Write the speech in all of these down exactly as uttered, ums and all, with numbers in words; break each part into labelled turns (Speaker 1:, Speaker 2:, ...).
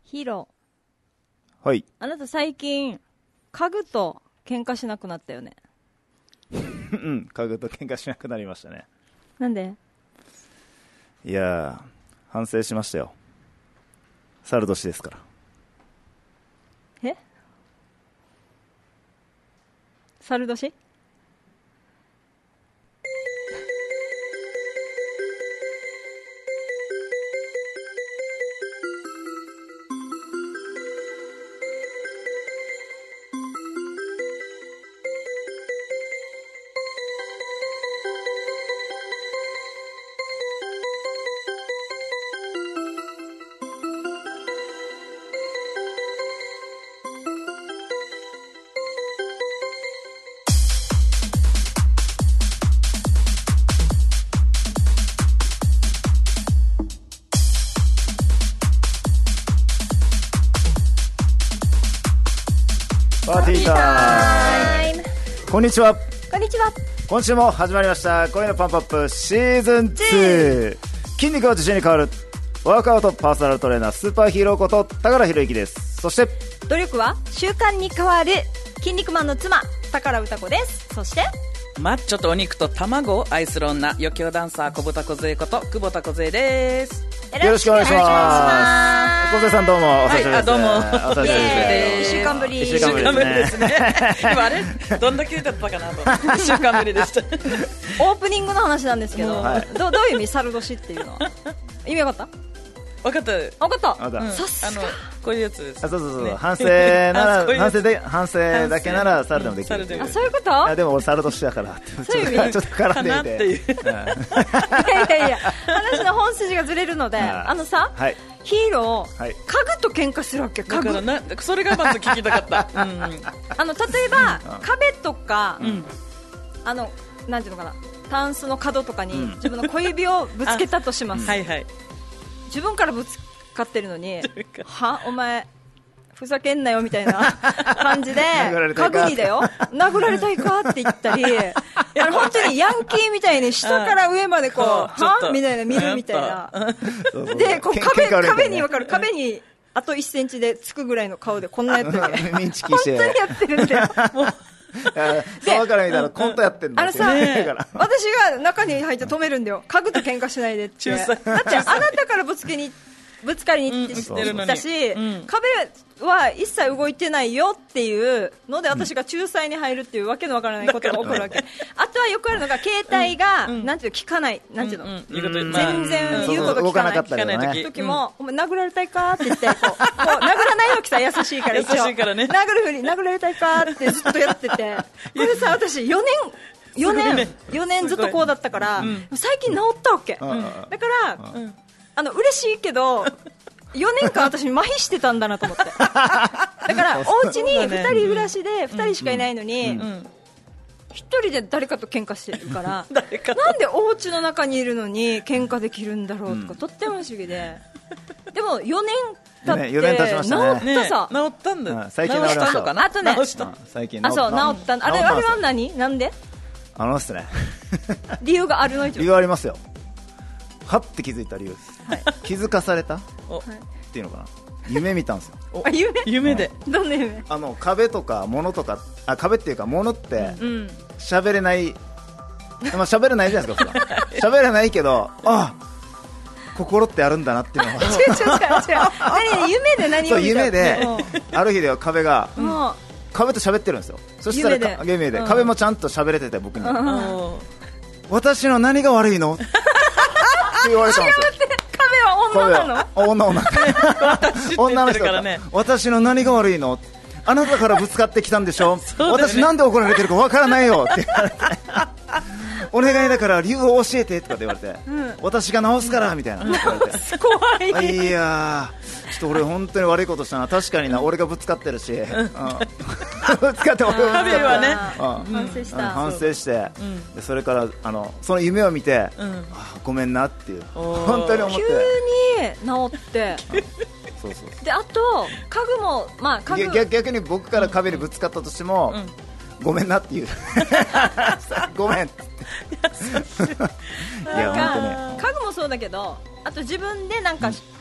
Speaker 1: ヒーロ
Speaker 2: ー。はい。
Speaker 1: あなた最近家具と喧嘩しなくなったよね。
Speaker 2: うん、家具と喧嘩しなくなりましたね。
Speaker 1: なんで？
Speaker 2: いやー、反省しましたよ。猿年ですから。
Speaker 1: え？猿年？
Speaker 2: パーティータイム。こんにちは。
Speaker 1: こんにちは。
Speaker 2: 今週も始まりました声のパンプアップシーズンツー。筋肉は自信に変わるワークアウトパーソナルトレーナースーパーヒーローこと高良博之です。そして
Speaker 1: 努力は習慣に変わる筋肉マンの妻高良歌子です。そして
Speaker 3: マッチョとお肉と卵を愛する女余興ダンサー小豚梢こと久保田梢です。
Speaker 2: よろしくお願いします。梢さんどうもお久しぶりです。
Speaker 3: はい、あどうも
Speaker 2: お久しぶりです。
Speaker 1: 一週間ぶり。
Speaker 2: 一週間ぶり
Speaker 3: ですね。今あれどんだけだったかなと。一週間ぶりでした。
Speaker 1: オープニングの話なんですけど、
Speaker 2: はい、
Speaker 1: ど, どういう意味猿年っていうのは意味わかった？
Speaker 3: 分かった。
Speaker 1: 分かった。
Speaker 3: うん、
Speaker 1: さすが。
Speaker 3: あのこういうやつです。
Speaker 2: あ、そうそうそう、ね、反省なら
Speaker 3: うう
Speaker 2: 反省で反省だけなら猿でもできる。
Speaker 3: うん、
Speaker 1: あ、そういうこと？
Speaker 2: あ、でも俺猿年だから
Speaker 1: そういう意味
Speaker 2: ちょっと絡んでみて。
Speaker 3: っていう。
Speaker 1: いやいやいや、話の本筋がずれるので、あのさ、
Speaker 2: はい、
Speaker 1: ヒーロー、はい、家具と喧嘩するわけ。
Speaker 3: だからな、それがまず聞きたかった。うん、
Speaker 1: あの例えば、うん、壁とか、
Speaker 3: うん、
Speaker 1: あのなんていうのかな、タンスの角とかに自分の小指をぶつけたとします。
Speaker 3: はいはい。
Speaker 1: 自分からぶつかってるのに、はお前ふざけんなよみたいな感じで家具にだよ殴られたいかって言ったり、あの本当にヤンキーみたいに下から上までこうはみたいな見るみたいなで、こう壁壁に分かる、壁にあといっセンチでつくぐらいの顔でこんなやってるわけ。本当にやってるんだよ。もう
Speaker 2: そうから見たらコントやってんだ。
Speaker 1: あのさ、ね、私が中に入って止めるんだよ。家具と喧嘩しないでって。だってあなたからぶつけにぶつかりに行ったし、うん、壁は一切動いてないよっていうので私が仲裁に入るっていうわけのわからないことが起こるわけ。あとはよくあるのが携帯が、うん、なんていうの聞かない、なんていうの、うんうん、全然言うこと聞かない、聞かない時も、うん、お前殴られたいかって言ってこう、こう殴らない時さ優しいから一応
Speaker 3: 優しいから、ね、
Speaker 1: 殴るふり殴られたいかってずっとやってて、これさ私よねんよねん、ね、よねんずっとこうだったから、うん、最近治ったわけ、うん、だから、うんあの嬉しいけどよねんかん私麻痺してたんだなと思って。だからお家にふたり暮らしでふたりしかいないのにひとりで誰かと喧嘩してるからなんでお家の中にいるのに喧嘩できるんだろうとか、うん、とっても不思議で。でもよねん経って
Speaker 2: よねん経ちましたね。
Speaker 1: 治ったさ、
Speaker 3: ね、治ったんだ、
Speaker 2: うん、最近治りましたのかな。
Speaker 1: あとね
Speaker 2: 治した最近治った。
Speaker 1: あ、そう治った。あれあれは何なんで
Speaker 2: あのっすね
Speaker 1: 理由があるの？
Speaker 2: 理由ありますよ。はって気づいた理由です、はい、気づかされたっていうのかな。夢見たんですよ。
Speaker 1: あ、夢?
Speaker 3: 夢で、
Speaker 1: どんな夢？
Speaker 2: あの壁とか物とか、あ、壁っていうか物って喋、うん、れない、まあ喋れないじゃないですか喋れないけど、あ、心ってあるんだなっていうのは違う違う違う違う何夢で何を見た？そう夢である日では壁が、うん、壁と喋ってるんですよ。そしたら夢で、夢で、うん、壁もちゃんと喋れてて僕に、うん、私の何が悪いのって言われたんですよ。
Speaker 1: 壁は女なの？
Speaker 2: 女女女の人だ、ね、私の何が悪いの？あなたからぶつかってきたんでしょ、ね、私なんで怒られてるかわからないよって言われてお願いだから理由を教えてとかって言われて、うん、私が直すからみたいな、うん、
Speaker 1: 怖い。
Speaker 2: いやちょっと俺本当に悪いことしたな。確かにな、俺がぶつかってるし、うん、ぶつかって俺が
Speaker 3: 壁はね、
Speaker 1: うん、反省した、
Speaker 2: うん、反省して、うん、でそれからあのその夢を見て、うん、あごめんなっていう本当に思って
Speaker 1: 急に治って
Speaker 2: そうそう
Speaker 1: で、あと家具も、まあ、家具 逆,
Speaker 2: 逆に僕から壁にぶつかったとしても、うんうん、ごめんなっていうごめんっていや本当ね、
Speaker 1: 家具もそうだけど、あと自分でなんか、うん、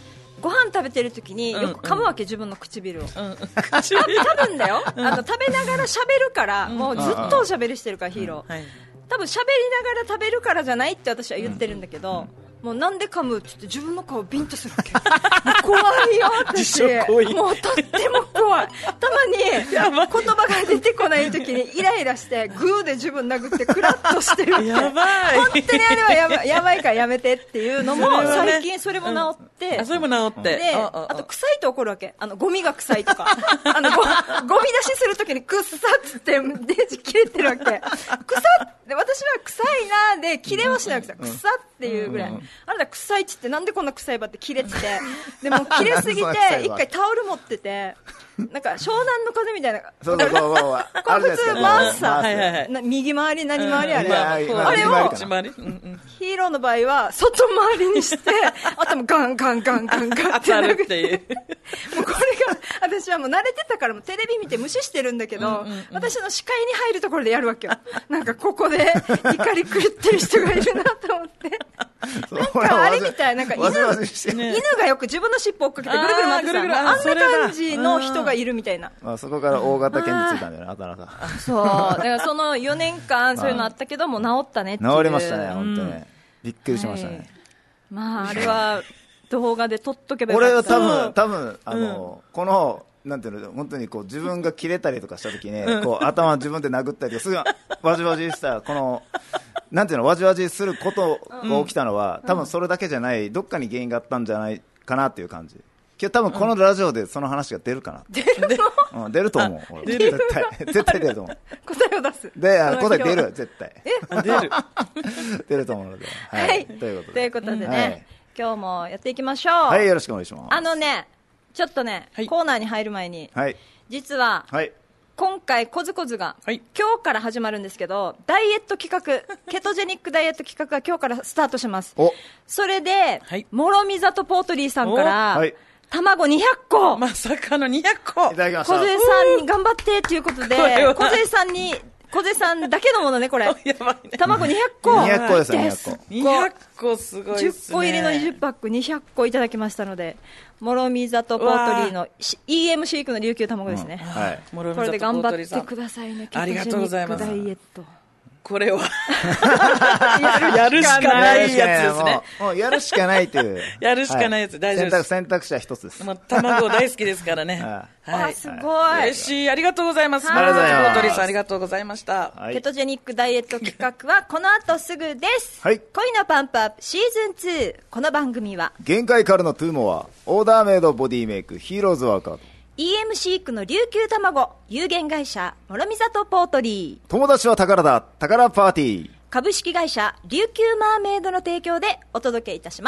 Speaker 1: ご飯食べてる時によく噛むわけ、自分の唇を、うん、多分だよ、あの食べながら喋るから、もうずっとおしゃべりしてるから、ヒーロー、はい、多分喋りながら食べるからじゃないって私は言ってるんだけど、もうなんで噛むって言って自分の顔ビンとするわけ。もう怖いよ私。もうとっても怖い。たまに言葉が出てこない時にイライラしてグーで自分殴ってクラッとしてるわけ。やばい。本当にあれはやばい、やばいからやめてっていうのも最近それも治って、うん、あ、
Speaker 3: それも治って、
Speaker 1: で、あと臭いと怒るわけ。あのゴミが臭いとか、あのゴゴミ出しする時にくっさっつってデジ切れてるわけ。臭って私は臭いなで切れはしないわけさ。臭っていうぐらい。うんうん、あんた臭いっつってなんでこんな臭いばって切れてて、でも切れすぎて一回タオル持ってて、なんか湘南の風みたいな、
Speaker 2: そうそうそうそう、
Speaker 1: これ普通回すさ、右回り何回りあれ、あれをヒーローの場合は外回りにして頭ガンガンガンガンガンって殴っていう、もうこれが私はもう慣れてたからもうテレビ見て無視してるんだけど、私の視界に入るところでやるわけよ。なんかここで怒り狂ってる人がいるなと思って。なんかあれみたい、なんか 犬, 犬がよく自分の尻尾追っかけてぐるぐる回ってさ、あ, あんな感じの人がいるみたいな、
Speaker 2: あそこから大型犬についたんだよね、あたらさ。
Speaker 1: そうだからそのよねんかんそういうのあったけども治ったねっていう。
Speaker 2: 治りましたね、本当に、うん、びっくりしましたね、はい、
Speaker 1: まああれは動画で撮っとけばよかった。
Speaker 2: 俺は多分多分あの、うん、このなんていうの、本当にこう自分が切れたりとかした時に、うん、こう頭自分で殴ったりとかすぐわじわじしたこのなんていうの、わじわじすることが起きたのは、うん、多分それだけじゃないどっかに原因があったんじゃないかなっていう感じ。今日多分このラジオでその話が出るかな。
Speaker 1: 出る
Speaker 2: の、うん、出ると思う。俺絶対絶対出ると思う。
Speaker 1: 答えを出す。
Speaker 2: で、答え出る絶対。
Speaker 1: え出る
Speaker 2: 出ると思うので。
Speaker 1: はい。はい、ということで。ということでね、はい、今日もやっていきましょう。
Speaker 2: はい、よろしくお願いします。
Speaker 1: あのね、ちょっとね、はい、コーナーに入る前に、はい、実は、はい、今回コズコズが、はい、今日から始まるんですけど、ダイエット企画ケトジェニックダイエット企画が今日からスタートします。それで、はい、諸見里ポートリーさんから、はい、卵にひゃっこ、
Speaker 3: まさかのにひゃっこ
Speaker 2: いただきました。
Speaker 1: 小杉さんに頑張ってということで、小杉さんに小杉さんだけのものね、これ。やばいね。卵にひゃっこ。
Speaker 2: にひゃっこですね、にひゃっこ。
Speaker 3: にひゃっこすごいですね。
Speaker 1: じゅっこ入りのにじゅっパックにひゃっこいただきましたので、諸見里ポートリーの イーエム シークの琉球卵ですね。うん、はい。これで頑張ってくださいね。
Speaker 3: ありがとうございます。
Speaker 1: ダイエット。
Speaker 3: これはやるしかないやつですね。
Speaker 2: もうやるしかないという
Speaker 3: やるしかないやつ、大丈夫です。
Speaker 2: 選択肢は一つです。
Speaker 3: もう卵大好きですからね。
Speaker 1: はい、すごい
Speaker 3: 嬉しい。ありがとうございます。諸見里ポートリーさんありがとうございました。
Speaker 1: ケトジェニックダイエット企画はこの後すぐです。はい、恋のパンプアップシーズンツー。この番組は
Speaker 2: 限界からのトゥーモア、オーダーメイドボディメイクヒーローズワーカード、
Speaker 1: イーエム シークの琉球卵、有限会社諸見里ポートリー、
Speaker 2: 友達は宝だ宝パーティー、
Speaker 1: 株式会社琉球マーメイドの提供でお届けいたします。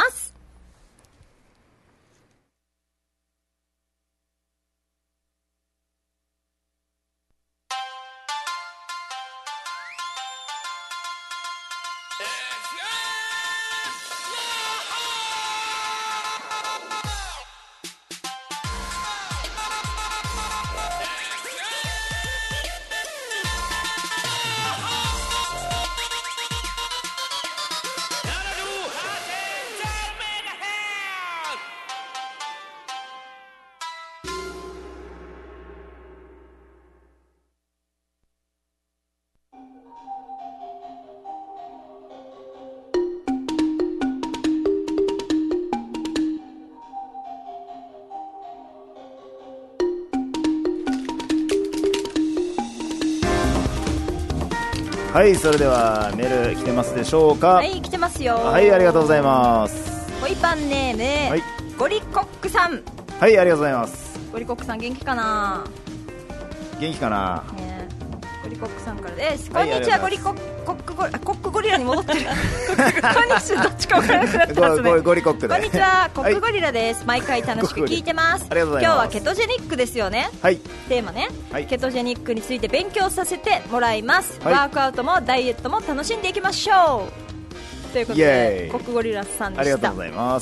Speaker 2: はい、それではメール来てますでしょうか。
Speaker 1: はい、来てますよ。
Speaker 2: はい、ありがとうございます。
Speaker 1: ホイパンネーム、はい、ゴリコックさん。
Speaker 2: はい、ありがとうございます。
Speaker 1: ゴリコックさん元気かな。
Speaker 2: 元気かな、
Speaker 1: ね、ゴリコックさんからです。こんにちは。ゴリコッコックゴリコックゴリラに戻ってるこんにちは、どっちか分からなくなってますね。
Speaker 2: ゴリコックで。
Speaker 1: こんにちは、コックゴリラです、はい、毎回楽しく聞いてます。今日はケトジェニックですよね。はい、テーマね、はい、ケトジェニックについて勉強させてもらいます、はい、ワークアウトもダイエットも楽しんでいきましょうということで、コックゴリラさんでした。
Speaker 2: ありがとうございます。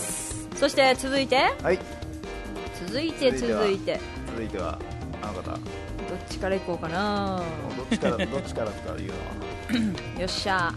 Speaker 1: そして続いて、はい、続いて続いて
Speaker 2: 続いてはあの方、
Speaker 1: どっちからいこうかな。
Speaker 2: どっちからどっちからとかいうのは
Speaker 1: よっしゃ、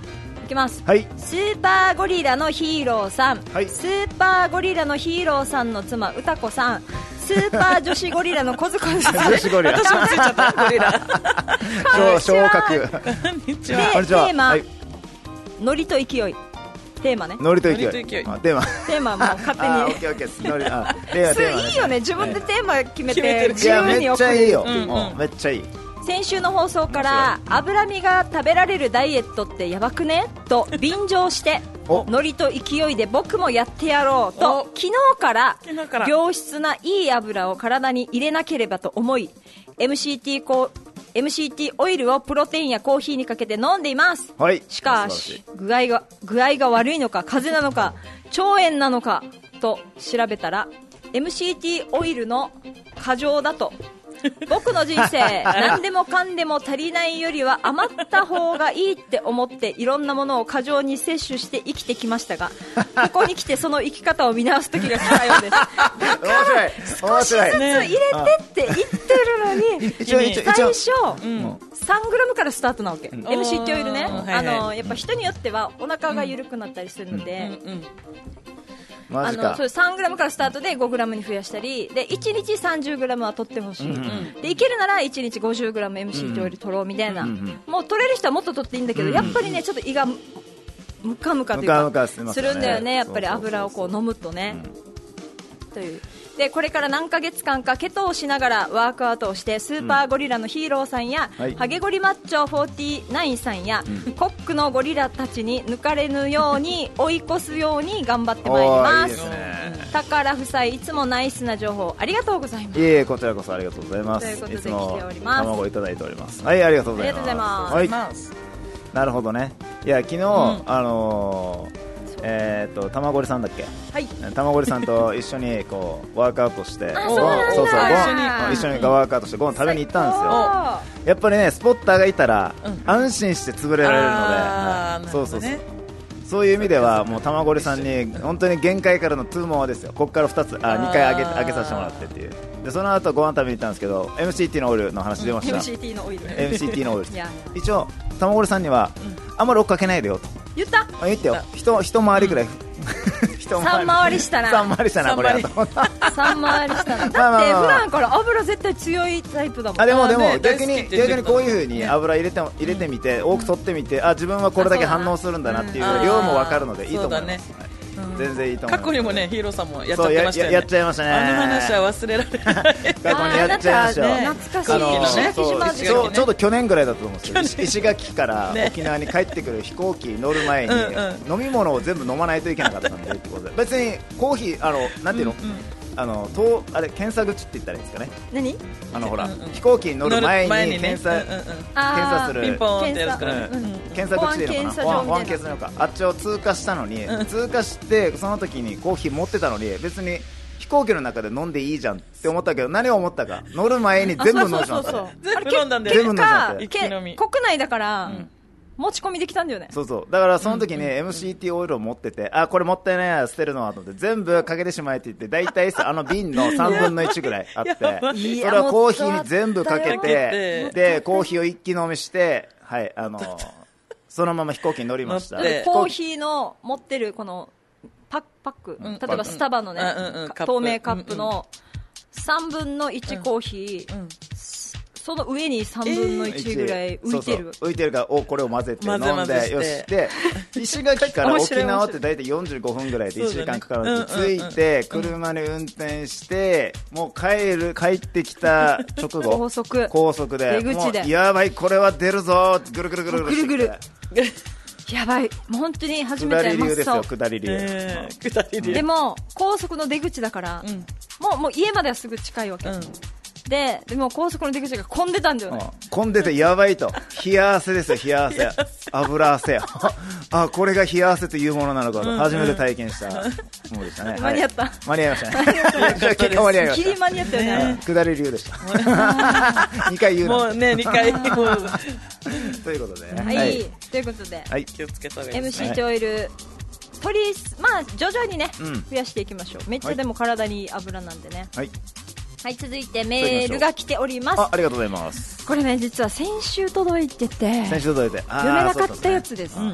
Speaker 1: いきます、
Speaker 2: はい、
Speaker 1: スーパーゴリラのヒーローさん、
Speaker 2: はい、
Speaker 1: スーパーゴリラのヒーローさんの妻歌子さん、スーパー女子ゴリラの小塚さん
Speaker 2: 女子ゴリラ
Speaker 3: 私もついちゃったゴリラ
Speaker 2: 昇格
Speaker 3: こんにち
Speaker 1: で
Speaker 3: は。
Speaker 1: テーマ、
Speaker 2: はい、
Speaker 1: ノリと勢い、テーマね、
Speaker 2: ノリと勢い、
Speaker 3: ノリと勢い
Speaker 2: あテーマ
Speaker 1: テーマもう勝手に
Speaker 2: あオッケーオッケーですノリあテーマ
Speaker 1: それ
Speaker 2: テーマね
Speaker 1: いいよね、自分でテーマ決め
Speaker 3: 決めてる
Speaker 1: て自
Speaker 2: いやめっ
Speaker 1: 由に送る
Speaker 2: ちゃいいよ、
Speaker 3: うんうん
Speaker 2: めっちゃいい。
Speaker 1: 先週の放送から脂身が食べられるダイエットってやばくねと便乗して
Speaker 2: お
Speaker 1: ノリと勢いで僕もやってやろうと
Speaker 3: お
Speaker 1: 昨日から
Speaker 3: 昨日から
Speaker 1: 良質ないい油を体に入れなければと思い エムシーティー こう エムシーティー オイルをプロテインやコーヒーにかけて飲んでいます、
Speaker 2: はい、
Speaker 1: しかし具合が具合が悪いのか風邪なのか腸炎なのかと調べたら エムシーティー オイルの過剰だと僕の人生何でもかんでも足りないよりは余った方がいいって思っていろんなものを過剰に摂取して生きてきましたがここに来てその生き方を見直す時が来たようですだから少しずつ入れてって言ってるのに
Speaker 2: 一応一応
Speaker 1: 最初、
Speaker 3: うん、
Speaker 1: さんグラムからスタートなわけ、うん、エムシーティー オイルね、
Speaker 3: はいはい、
Speaker 1: あのやっぱ人によってはお腹が緩くなったりするので、
Speaker 3: うんうんうん
Speaker 2: マジか。
Speaker 1: あのそうさんグラムからスタートでごグラムに増やしたりでいちにちさんじゅうグラムは取ってほしい、うんうん、でいけるならいちにちごじゅうグラム エムシーティー オイル取ろうみたいな、うんうん、もう取れる人はもっと取っていいんだけど、うんうん、やっぱりねちょっと胃がムカムカというか
Speaker 2: ムカムカする
Speaker 1: んだよね、やっぱり油をこう飲むとね、うん、というでこれから何ヶ月間かケトをしながらワークアウトをしてスーパーゴリラのヒーローさんや、うんはい、ハゲゴリマッチョフォーティーナインさんや、うん、コックのゴリラたちに抜かれぬように追い越すように頑張ってまいります。いいですね、宝夫妻いつもナイスな情報ありがとうございます。
Speaker 2: いえいえこちらこそありがとうございます。
Speaker 1: ということで来ております。
Speaker 2: 卵いただいております。はいありがとうございます。
Speaker 1: ありがとうございます、
Speaker 2: はい、なるほどね。いや昨日、うん、あのーえー、とたまごりさんだっけ、はい、たまごりさんと一緒にこうワークアウトして
Speaker 1: そうそう
Speaker 2: そうご飯一緒にワークアウトしてご飯食べに行ったんですよ。やっぱりねスポッターがいたら、うん、安心して潰れられるので、そうそうそう、そういう意味ではもうたまごりさんに本当に限界からのツーモアですよ。ここからふたつあにかい上げ上げさせてもらってっていうでその後ご飯食べに行ったんですけど エムシーティー のオイルの話出ました。
Speaker 1: エムシーティー のオイル
Speaker 2: エムシーティー のオイル一応たまごりさんには、うん、あんまり追っかけないでよと
Speaker 1: 言った。
Speaker 2: 言ってよ。一一回りぐらい、うん
Speaker 1: さん回りしたな
Speaker 2: さん回りしたなこれ
Speaker 1: さん回りしたなだって普段から油絶対強いタイプだもん。
Speaker 2: あでもでも逆に逆にこういう風に油入れて入れてみて多く取ってみてあ自分はこれだけ反応するんだなっていう量も分かるのでいいと思います。全然いいと思います。
Speaker 3: 過去にもねヒーローさんもやっちゃってましたよね。
Speaker 2: や, やっちゃいましたね。
Speaker 3: あの話は忘れられない過
Speaker 2: 去にやっちゃいましたよ。
Speaker 1: 懐かしいね。
Speaker 2: ちょうど去年ぐらいだと思うんですよ。石垣から沖縄に帰ってくる飛行機乗る前に飲み物を全部飲まないといけなかったんでってことで別にコーヒーあのなんていうの、うんうん、あのとあれ検査口って言ったらいいんですかね。
Speaker 1: 何
Speaker 2: あのほら、うんうん、飛行機に乗る前に検査、ねうんうん、検査する
Speaker 3: ピンポンってやつから、ね、
Speaker 2: 検査口でいいのかな。保安検査のかあっちを通過したのに、うん、通過してその時にコーヒー持ってたのに別に飛行機の中で飲んでいいじゃんって思ったけど何を思ったか乗る前に全部飲んでしまった。
Speaker 3: 全部飲んだんで
Speaker 1: 全部飲んだんで国内だから、うん持ち込みできたんだよね。
Speaker 2: そうそうだからその時に エムシーティー オイルを持っててあこれもったいないや捨てるのはと思って全部かけてしまえって言って大体あの瓶のさんぶんのいちぐらいあってそれはコーヒーに全部かけてでコーヒーを一気飲みしてはいあのそのまま飛行機に乗りました。
Speaker 1: コーヒーの持ってるこのパック、パック、うん、例えばスタバのね、うんうん、透明カップのさんぶんのいちコーヒー、うんうんその上にさんぶんのいちぐらい浮いてる、えー、そうそう浮
Speaker 2: いてるからおこれを混ぜて飲んでよしで石垣から沖縄って大体よんじゅうごふんぐらいでいちじかんかかるので、ね、着いて車に運転してもう帰る帰ってきた直後
Speaker 1: 高速
Speaker 2: 高速で
Speaker 1: 出口で
Speaker 2: もうやばいこれは出るぞぐるぐるぐるぐる
Speaker 1: ぐるぐるやばいもう本当に初めて
Speaker 2: 下り流ですよ下り流、え
Speaker 3: ー、下り流
Speaker 1: でも高速の出口だから、うん、もうもう家まではすぐ近いわけ、うんで, でも高速の出口が混んでたんだよね。
Speaker 2: 混んでてやばいと冷や汗ですよ冷や汗油汗やあこれが冷や汗というものなのかと、うんうん、初めて体験したものでしたね。
Speaker 1: 間に合った、
Speaker 2: はい、間に合いましたね結構間に合いました。
Speaker 1: ギリ間に合ったよね。
Speaker 2: 下り流でしたにかい言うの
Speaker 3: もうねにかいという
Speaker 2: ことで、ね、
Speaker 1: はい、はい、ということで、
Speaker 3: はい、気をつけた方がいいですね。
Speaker 1: エムシーティー オイル取りまあ徐々にね、うん、増やしていきましょう。めっちゃでも体にいい油なんでね。
Speaker 2: はい
Speaker 1: はい、続いてメールが来ております。
Speaker 2: あ, ありがとうございます。
Speaker 1: これね実は先週届いてて
Speaker 2: 先週届いて
Speaker 1: 読めなかったやつです、
Speaker 2: うん、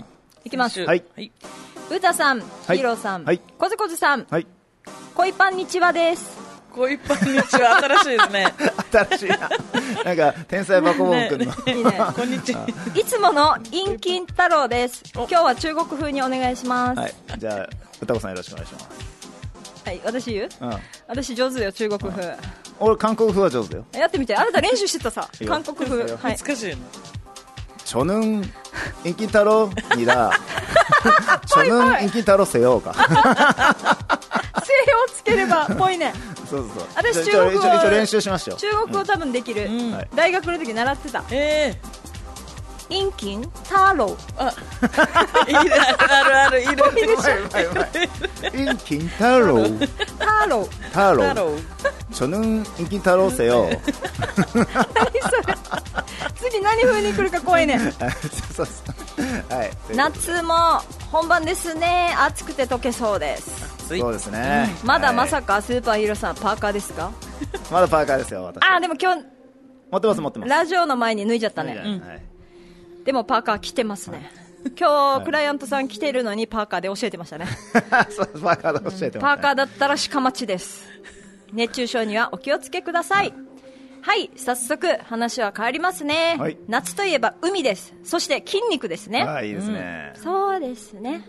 Speaker 1: いきます。
Speaker 2: はい。
Speaker 1: うたさん、ヒ
Speaker 2: はい
Speaker 1: ーローさん、
Speaker 2: はい
Speaker 1: こずこずさん、
Speaker 2: はい。
Speaker 1: 恋パンにちはです。
Speaker 3: 恋パンにちは新しいですね。
Speaker 2: 新しいな。なんか、天才バコボン君の。
Speaker 1: いいね。
Speaker 3: こんにちは。
Speaker 1: いつもの陰金太郎です。今日は中国風にお願いします。
Speaker 2: はい。じゃあ、歌子さんよろしくお願いします。
Speaker 1: はい、私言う、
Speaker 2: うん、
Speaker 1: 私上手だよ、中国風。
Speaker 2: 俺、韓国風は上手だよ。
Speaker 1: やってみて。あなた練習してたさ。韓国風。
Speaker 3: はい、難しいの。
Speaker 2: 저는 인기 타로 니다. 저는 인기 타로 세요가.
Speaker 1: せよをつければぽいね。
Speaker 2: そうそうそう。
Speaker 1: 私中国語
Speaker 2: 一応練習しましたよ。
Speaker 1: 中国語多分できる。
Speaker 3: うん
Speaker 1: はい、大学の時習ってた。
Speaker 3: え
Speaker 1: ー、陰金太郎。
Speaker 3: あ、いるあるあるいる。
Speaker 2: 陰金太郎。
Speaker 1: 太郎。
Speaker 2: 太郎。저는 인기 타로 세요.
Speaker 1: 何それ。次何風に来るか怖いね。
Speaker 2: そうそうはい。
Speaker 1: 夏も本番ですね。暑くて溶けそうです。
Speaker 2: そうですね。
Speaker 1: まだまさかスーパーヒーローさんパーカーですか？
Speaker 2: まだパーカーですよ。私。
Speaker 1: あ、でも今日
Speaker 2: 持ってます持ってます。
Speaker 1: ラジオの前に脱いじゃったね。
Speaker 2: はい。
Speaker 1: でもパーカー着てますね。今日クライアントさん来てるのにパーカーで教えてましたね。
Speaker 2: そうパーカーで教えてました。
Speaker 1: パーカーだったら鹿町です。熱中症にはお気をつけください。はい、早速話は変わりますね。
Speaker 2: はい、
Speaker 1: 夏といえば海です。そして筋肉ですね。
Speaker 2: ああ、いいですね。
Speaker 1: うん、そうですね。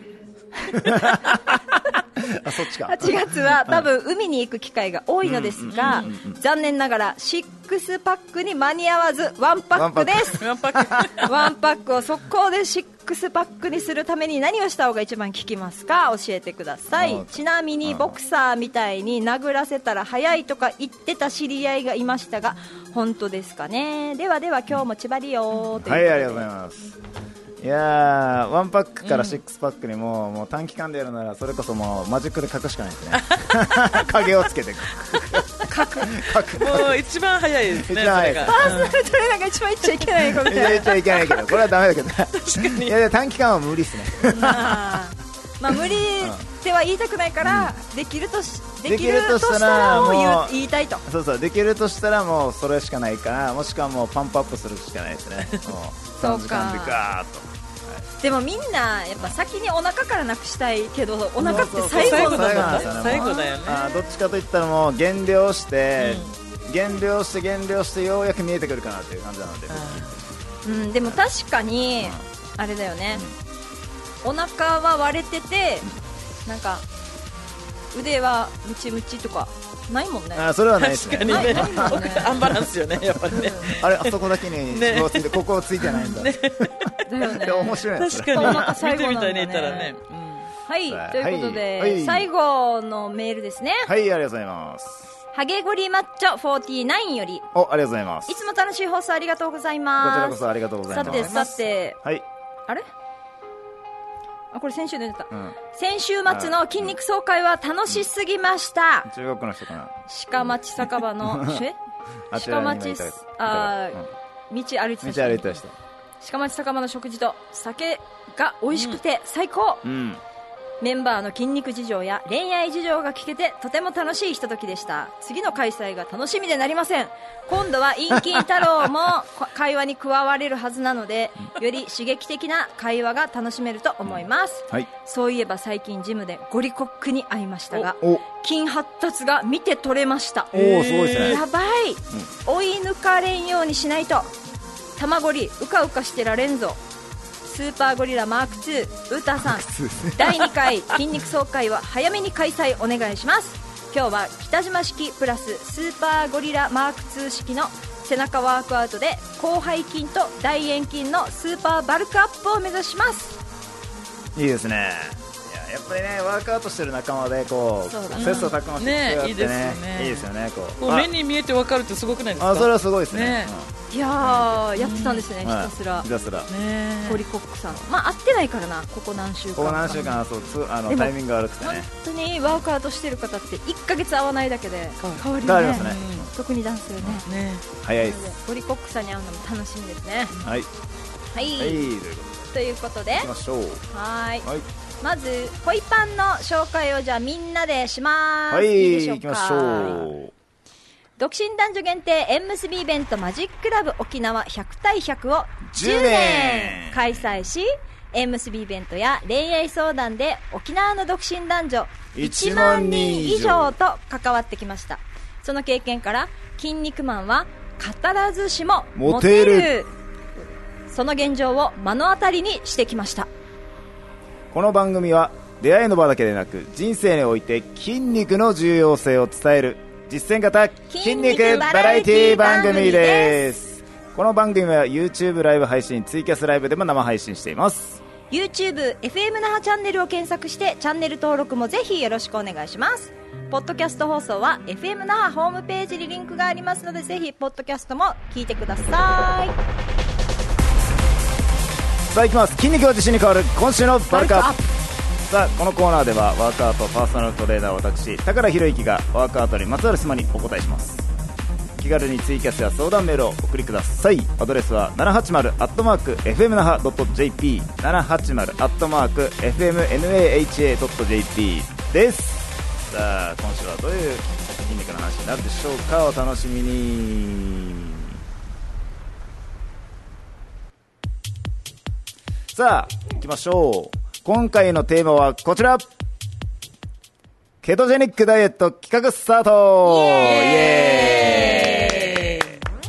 Speaker 2: あ、そっちか。
Speaker 1: はちがつは多分海に行く機会が多いのですが、残念ながらシックスパックに間に合わずワンパックです。
Speaker 3: ワンパック。
Speaker 1: ワンパックを速攻でシックスパックにするために何をした方が一番効きますか？教えてください。ちなみにボクサーみたいに殴らせたら速いとか言ってた知り合いがいましたが本当ですかね。ではでは今日も千葉りよー。
Speaker 2: はい、ありがとうございます。いやー、ワンパックからシックスパックにも、うん、もう短期間でやるならそれこそもうマジックで書くしかないですね。影をつけて書く書く
Speaker 3: もう一番早いですね。
Speaker 2: 一番早いです。
Speaker 1: パーソナルトレーナーが一番言っちゃいけないこと
Speaker 2: 言っちゃいけないけどこれはダメだけど
Speaker 3: 確かに。
Speaker 2: いやいや短期間は無理ですね。
Speaker 1: まあ、まあ無理っては言いたくないから、うん、できるとしできるとしたらもう言う言いたいと。
Speaker 2: そうそう、できるとしたらもうそれしかないから、もしくはもうパンプアップするしかないですね。もうさんじかんでガーッと。
Speaker 1: でもみんなやっぱ先にお腹からなくしたいけどお腹って最後
Speaker 3: だよね。最後だよね。
Speaker 2: あ、どっちかといったらもう減量して、うん、減量して減量してようやく見えてくるかなっていう感じなので、
Speaker 1: うん、でも確かにあれだよね、うん、お腹は割れててなんか腕はムチムチとかないもんね。
Speaker 2: あ、それはないですね。
Speaker 3: 確かにね。アンバランスよね、やっぱりね。
Speaker 2: あれ、あそこだけに脂肪ついて、ここついてないんだ。
Speaker 1: だよね。
Speaker 2: 面白い。
Speaker 3: 確かに。見てみたいに言ったらね。
Speaker 1: はい、ということで最後のメールですね。
Speaker 2: はい、ありがとうございます。
Speaker 1: ハゲゴリマッチョフォーティーナインより。
Speaker 2: お、ありがとうございます。
Speaker 1: いつも楽しい放送ありがとうございます。
Speaker 2: こちらこそありがとうございます。
Speaker 1: さてさて、
Speaker 2: はい。
Speaker 1: あれ？あ、これ先週出てた、うん、先週末の筋肉総会は楽しすぎました、
Speaker 2: うん、中国の人かな。
Speaker 1: 鹿町酒場の鹿町あ、うん、道歩いてた人、
Speaker 2: 道歩いてた人、
Speaker 1: 鹿町酒場の食事と酒が美味しくて最高、うん、メンバーの筋肉事情や恋愛事情が聞けてとても楽しいひとときでした。次の開催が楽しみでなりません。今度は陰金太郎も会話に加われるはずなのでより刺激的な会話が楽しめると思います、うん、はい、そういえば最近ジムでゴリコックに会いましたが筋発達が見て取れました。
Speaker 2: おー、すごいですね。
Speaker 1: やばい、うん、追い抜かれんようにしないと。玉ゴリうかうかしてられんぞ。スーパーゴリラマークツーウタさんだいにかい筋肉総会は早めに開催お願いします。今日は北島式プラススーパーゴリラマークツー式の背中ワークアウトで広背筋と大円筋のスーパーバルクアップを目指します。
Speaker 2: いいですね。いや、やっぱりね、ワークアウトしてる仲間でこう、切磋琢磨してやってね、いいですよね。いいですよね。こう、
Speaker 3: こう目に見えて分かるってすごくないですか？
Speaker 2: あ、それはすごいですね。ね、
Speaker 1: いやー、やってたんですね、ひたすら。
Speaker 2: ひたすら。
Speaker 1: ゴリコックさん。まあ、会ってないからな、ここ何週間。
Speaker 2: ここ何週間、そう、あの、タイミングが悪くてね。
Speaker 1: 本当にワークアウトしてる方って、いっかげつ会わないだけで変わるよね。
Speaker 2: 変わりますね。
Speaker 1: 特に男性ね。
Speaker 3: ね。
Speaker 2: 早いです。
Speaker 1: ゴリコックさんに会うのも楽しみですね。
Speaker 2: はい。
Speaker 1: はい。ということで。
Speaker 2: 行きましょう。
Speaker 1: はい。まず、恋パンの紹介をじゃあみんなでします。
Speaker 2: はい。
Speaker 1: いいでしょうか。
Speaker 2: 行きましょう。
Speaker 1: 独身男女限定縁結びイベントマジックラブ沖縄ひゃくたいひゃくをじゅうねん開催し、 縁結びイベントや恋愛相談で沖縄の独身男女
Speaker 2: いちまんにん以上
Speaker 1: と関わってきました。その経験から筋肉マンは語らずしもモテる、モテるその現状を目の当たりにしてきました。
Speaker 2: この番組は出会いの場だけでなく人生において筋肉の重要性を伝える実践型筋肉バラエティ番組です。この番組は YouTube ライブ配信、ツイキャスライブでも生配信しています。
Speaker 1: YouTube、エフエム 那覇チャンネルを検索してチャンネル登録もぜひよろしくお願いします。ポッドキャスト放送は エフエム 那覇ホームページにリンクがありますので、ぜひポッドキャストも聞いてください。
Speaker 2: さあいきます。筋肉を自信に変わる今週のバルクアップ。さあこのコーナーではワークアウトパーソナルトレーナー私高良博之がワークアウトにまつわる質問にお答えします。気軽にツイキャスや相談メールをお送りください。アドレスは ななはちまる アットマーク エフエム那覇 ドット ジェーピー ななはちまる アットマーク エフエムナハ ドット ジェーピー です。さあ今週はどういう筋肉の話になるでしょうか。お楽しみに。さあ行きましょう。今回のテーマはこちら、ケトジェニックダイエット企画スタート。イエーイ。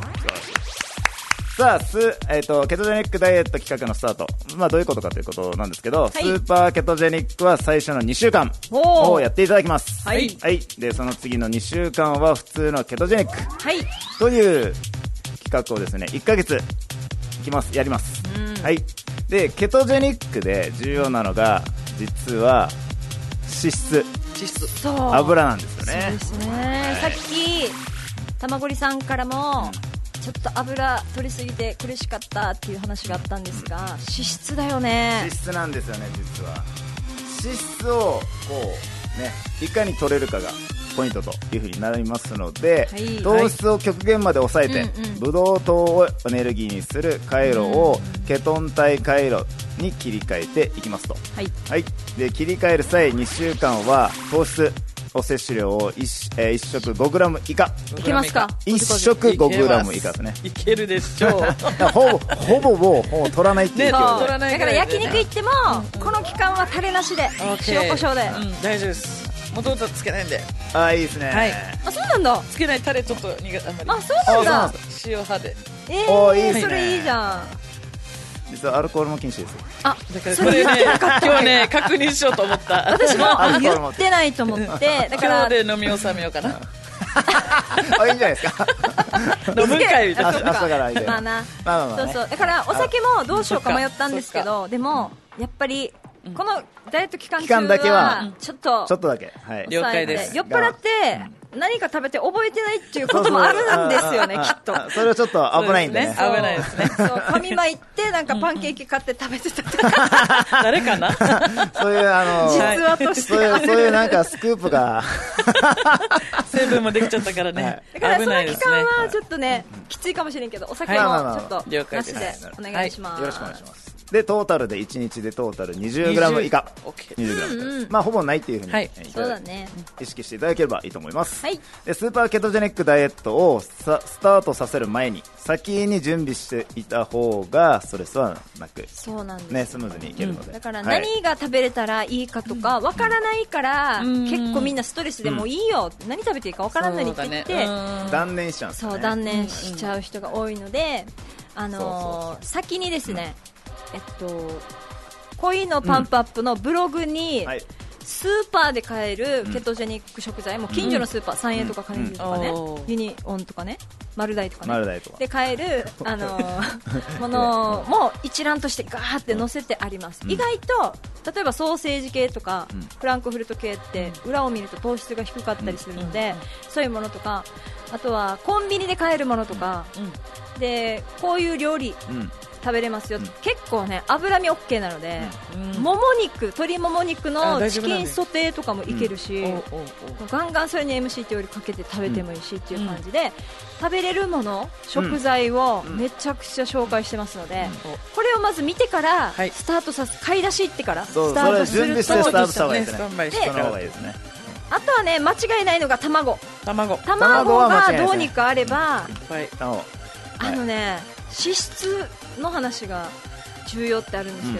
Speaker 2: さあス、えー、とケトジェニックダイエット企画のスタート、まあ、どういうことかということなんですけど、はい、スーパーケトジェニックは最初のにしゅうかんをやっていただきます。はい、はい、でその次のにしゅうかんは普通のケトジェニック、はい、という企画をですねいっかげついきますやります。はい。でケトジェニックで重要なのが実は脂質脂質油なんですよね。
Speaker 1: そうですね、はい、さっき玉森さんからも、うん、ちょっと油取りすぎて苦しかったっていう話があったんですが、うん、脂質だよね。
Speaker 2: 脂質なんですよね。実は脂質をこうねいかに取れるかがポイントというふうになりますので、はい、糖質を極限まで抑えて、はい、ブドウ糖をエネルギーにする回路をケトン体回路に切り替えていきますと、はいはい、で切り替える際にしゅうかんは糖質お摂取量を 1, えー、いち食 ごグラム 以下。
Speaker 1: いけますか。
Speaker 2: いち食 ごグラム 以下ですね。
Speaker 3: いけるでしょう。
Speaker 2: ほぼほぼもう取らないっていう、ね、
Speaker 1: だから焼肉行っても、うん、この期間はタレなしで塩コショウで、うん、
Speaker 3: 大丈夫です。もともとつけないんで。
Speaker 2: ああいいですね、はい、
Speaker 1: あそうなんだ。
Speaker 3: つけないタレちょっと苦手。あんまり。
Speaker 1: あそうなんだ。
Speaker 3: 塩派で。
Speaker 1: えー、おいいですね。それいいじゃん。
Speaker 2: 実はアルコールも禁止ですよ。
Speaker 1: あ
Speaker 3: だからこれね今日ね確認しようと思った。
Speaker 1: 私も言ってないと思ってだから
Speaker 3: 今日で飲み納めようかな。
Speaker 2: あいいんじゃないですか。
Speaker 3: 飲む会みたいな。
Speaker 2: 朝から
Speaker 1: まあな、まあまあね、そうそうだからお酒もどうしようか迷ったんですけど、でもやっぱりこのダイエット期間中はちょっと
Speaker 2: ちょっとだけ、はい、
Speaker 3: 了解です。
Speaker 1: 酔っ払って何か食べて覚えてないっていうこともあるんですよね。きっと
Speaker 2: それはちょっと危ないんでね。
Speaker 3: 危ないですね。
Speaker 1: そうファミマ行ってなんかパンケーキ買って食べてた。
Speaker 3: 誰かな。
Speaker 2: そういうあの
Speaker 1: 実話として
Speaker 2: そういうそういうなんかスクープが
Speaker 3: 成分もできちゃったからね、はい、
Speaker 1: だからその期間はちょっとねきついかもしれんけどお酒もちょっとなしでお願いします。
Speaker 2: よろしくお願いします。でトータルでいちにちでトータル にじゅうグラム 以下 にじゅうグラム、うんうん、まあほぼないっていうふうに、はい、
Speaker 1: そうだね、
Speaker 2: 意識していただければいいと思います、
Speaker 1: はい、
Speaker 2: でスーパーケトジェニックダイエットをさスタートさせる前に先に準備していた方がストレスはなく、
Speaker 1: そうなんです、
Speaker 2: ね、スムーズにいけるので、うん、
Speaker 1: だから何が食べれたらいいかとかわからないから、うん、結構みんなストレスでもいいよ、うん、何食べていいかわからないって言って、ね、
Speaker 2: 断念しちゃうんですよね。
Speaker 1: そう断念しちゃう人が多いので、あのー、そうそうそう先にですね、うん、えっと恋のパンプアップのブログに、うんはい、スーパーで買えるケトジェニック食材、うん、もう近所のスーパー、三栄とかカレンジとかね、うん、ユニオンとかね、丸大とかね、
Speaker 2: 丸大とか
Speaker 1: で買える、あのー、ものも一覧としてガーって載せてあります、うん、意外と例えばソーセージ系とか、うん、フランクフルト系って裏を見ると糖質が低かったりするので、うん、そういうものとか、あとはコンビニで買えるものとか、うん、でこういう料理、うん食べれますよ、うん、結構ね脂身 OK なので、うん、もも肉鶏もも肉のチキンソテーとかもいけるし、うん、ガンガンそれに エムシー ってよりかけて食べてもいいしっていう感じで、うん、食べれるもの食材をめちゃくちゃ紹介してますので、うん、これをまず見てからスタートさせ、買い出し行ってからスタートすると、
Speaker 2: それ準備してスタートした方がいいですね。その方がいいですね。
Speaker 1: あとはね間違いないのが卵
Speaker 3: 卵
Speaker 1: 卵がどうにかあれば、
Speaker 3: いっぱい
Speaker 1: あのね脂質の話が重要ってあるんですけど、うん、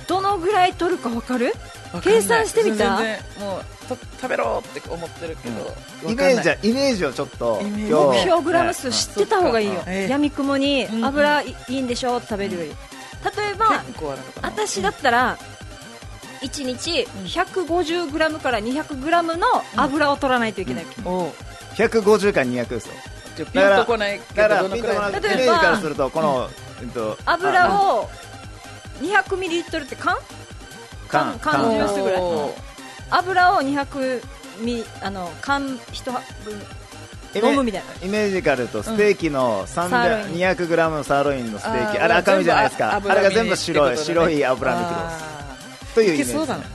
Speaker 1: どのぐらい取るか分かる？計算してみた？
Speaker 3: 全然もう食べろって思ってるけど、
Speaker 2: うん、イメージはイメージをちょっと
Speaker 1: 目標グラム数知ってた方がいいよ、えー、やみくもに油いいんでしょ食べるより、例えば私だったらいちにち ひゃくごじゅうグラム から にひゃくグラム の油を取らないといけない、うんうん、
Speaker 2: ひゃくごじゅうからにひゃくですよ。
Speaker 3: ピンとこないけどどのくらい？
Speaker 2: イメージからするとこの、
Speaker 1: うん、油をにひゃくミリリットルって缶缶缶ジュースぐらい、油をにひゃくミリあの缶いちはぶん飲むみたいな
Speaker 2: イメージから言うとステーキのにひゃくグラムのサーロインのステーキ、あれ赤身じゃないですか。あれが全部白い白い油身ですというイメージですね。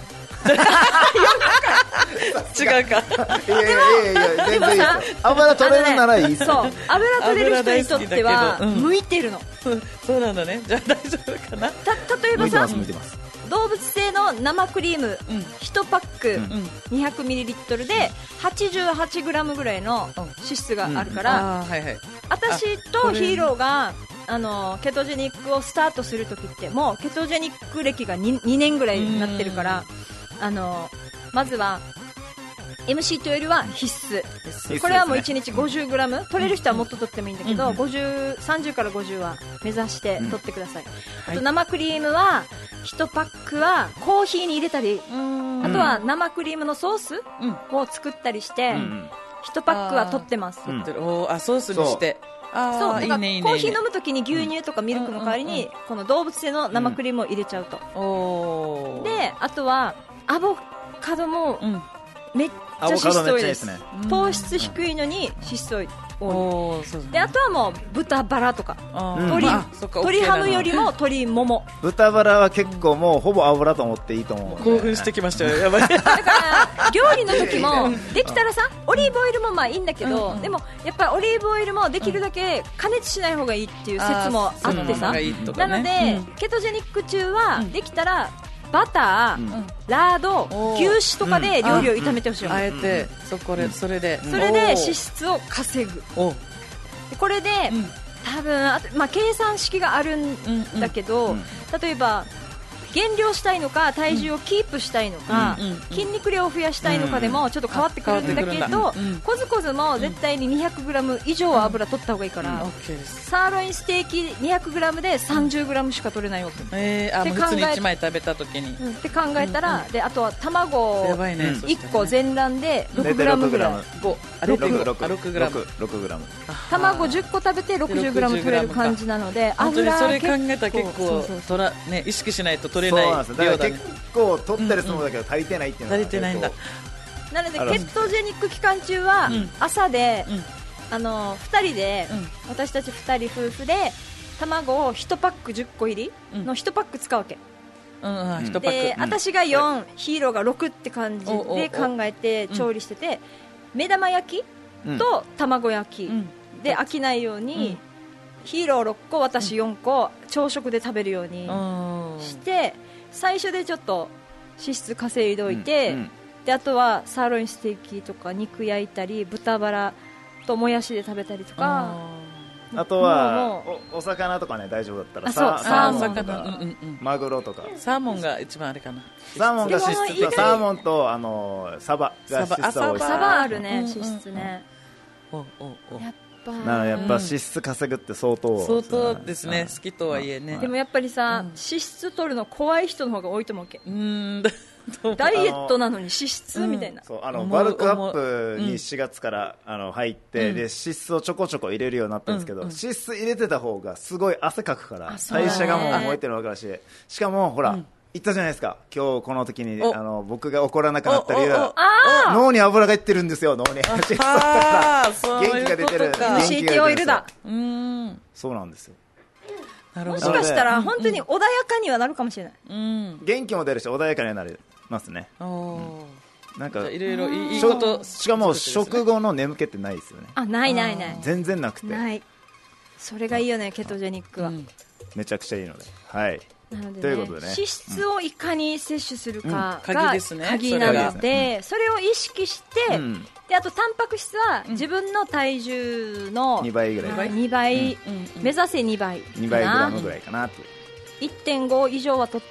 Speaker 3: 違うか。
Speaker 2: いやいやいや全然いいですよ。油取れるならいいですよ。
Speaker 1: そう油取れる人にとっては向いてるの。
Speaker 3: そうなんだね。じゃあ大丈夫かな。
Speaker 1: た例えばさ動物性の生クリームいちパック にひゃくミリリットル で はちじゅうはちグラム ぐらいの脂質があるから、私とヒーローがあのケトジェニックをスタートするときってもうケトジェニック歴が 2, にねんぐらいになってるから、あのまずは エムシー というよりは必須、これはもういちにち ごじゅうグラム 取れる人はもっと取ってもいいんだけど、ごじゅうさんじゅうからごじゅうは目指して取ってください、あと生クリームはいちパックはコーヒーに入れたり、あとは生クリームのソースを作ったりしていちパックは取ってます。
Speaker 3: うん、あソースにしてあ
Speaker 1: そうだからコーヒー飲むときに牛乳とかミルクの代わりにこの動物性の生クリームを入れちゃうと、うん、であとはアボカドもめっちゃ脂質多いです、ね、糖質低いのに脂質多い多い。であとはもう豚バラとか鶏、鶏ハムよりも鶏もも。
Speaker 2: 豚バラは結構もうほぼ油と思っていいと思う。
Speaker 3: 興奮してきましたよ。やばい。
Speaker 1: だから料理の時もできたらさオリーブオイルもまあいいんだけど、うんうん、でもやっぱりオリーブオイルもできるだけ加熱しない方がいいっていう説もあってさ、うん、なので、うん、ケトジェニック中はできたらバター、うん、ラード、牛脂とかで料理を炒めてほしい、うん、
Speaker 3: あえて、うん、そこでそれで
Speaker 1: それで脂質を稼ぐ。これで、うん、多分あと、まあ、計算式があるんだけど、うんうん、例えば減量したいのか体重をキープしたいのか、うん、筋肉量を増やしたいのかでもちょっと変わってくるんだけど、うん、コズコズも絶対に にひゃくグラム 以上は油取った方がいいから、うん、サーロインステーキ にひゃくグラム で さんじゅうグラム しか取れないわけ、
Speaker 3: えー、あもう普通にいちまい食べた時に、
Speaker 1: うん、って考えたら、うん、であとは卵
Speaker 3: やばい、ね、
Speaker 1: いっこ全卵で ろくグラム ぐらい
Speaker 3: ごあろくグラム
Speaker 1: 卵じゅっこ食べて ろくじゅうグラム 取れる感じなので
Speaker 3: 油それ考えたら結構取ら、ね、意識しないと取れない量だね。
Speaker 2: 結構取ってるつもりだけど足りてないっていうのが
Speaker 3: 足りてないんだ。
Speaker 1: なのでケトジェニック期間中は朝で、うん、あのふたりで、うん、私たちふたり夫婦で卵をいちパックじゅっこ入りのいちパック使うわけ、
Speaker 3: うんうん、
Speaker 1: で、うん、私がよん、ヒーローがろくって感じで考えて調理してて、うん、目玉焼きと卵焼き、うん、で飽きないように、うん、ヒーローろっこ私よんこ朝食で食べるようにして、最初でちょっと脂質稼いでおいて、うんうん、であとはサーロインステーキとか肉焼いたり豚バラともやしで食べたりとか、
Speaker 2: あとは お, お魚とかね大丈夫だったら
Speaker 1: サ
Speaker 2: ーモンとか、うんうん、マグロとか
Speaker 3: サーモンが一番あれかな。
Speaker 2: サーモンが脂質とサーモンとあのサバが脂質が多い。
Speaker 1: サバあるね、脂質ね、
Speaker 3: うんうん、おおお
Speaker 1: やっぱ
Speaker 2: なのやっぱ脂質稼ぐって相当
Speaker 3: 相当ですね、好きとはいえね。
Speaker 1: でもやっぱりさ、うん、脂質取るの怖い人の方が多いと思うわけ。
Speaker 3: うーん
Speaker 1: ダイエットなのに脂質みたいな、
Speaker 2: そうあのバルクアップにしがつから、うん、あの入って、うん、で脂質をちょこちょこ入れるようになったんですけど、うんうん、脂質入れてた方がすごい汗かくから代謝がもう燃えてるの分かるし、しかもほら、うん言ったじゃないですか今日この時にあの僕が怒らなくなった理由は脳に油がいってるんですよ。脳に
Speaker 3: あ
Speaker 2: 元気が出てる
Speaker 1: エムシーティー オイルだ。
Speaker 2: うんそうなんですよ。
Speaker 1: なるほど。もしかしたら本当に穏やかにはなるかもしれない、うん、
Speaker 2: 元気も出るし穏やかにはなりますね、うん、なんか
Speaker 3: いろいろいいこと。
Speaker 2: しかも食後の眠気ってないですよね。
Speaker 1: あないないない
Speaker 2: 全然なくて
Speaker 1: ない。それがいいよねケトジェニックは、うん、
Speaker 2: めちゃくちゃいいのではい
Speaker 1: なので、ね、
Speaker 2: ということでね、
Speaker 1: 脂質をいかに摂取するかが
Speaker 3: 鍵ですね。
Speaker 1: 鍵なので、それを意識して、うん、であとタンパク質は自分の体重の
Speaker 2: にばいぐらい、
Speaker 1: にばい、うん、目指せにばい
Speaker 2: にばいグラムぐらいかなと。
Speaker 1: いってんご 以上は取っ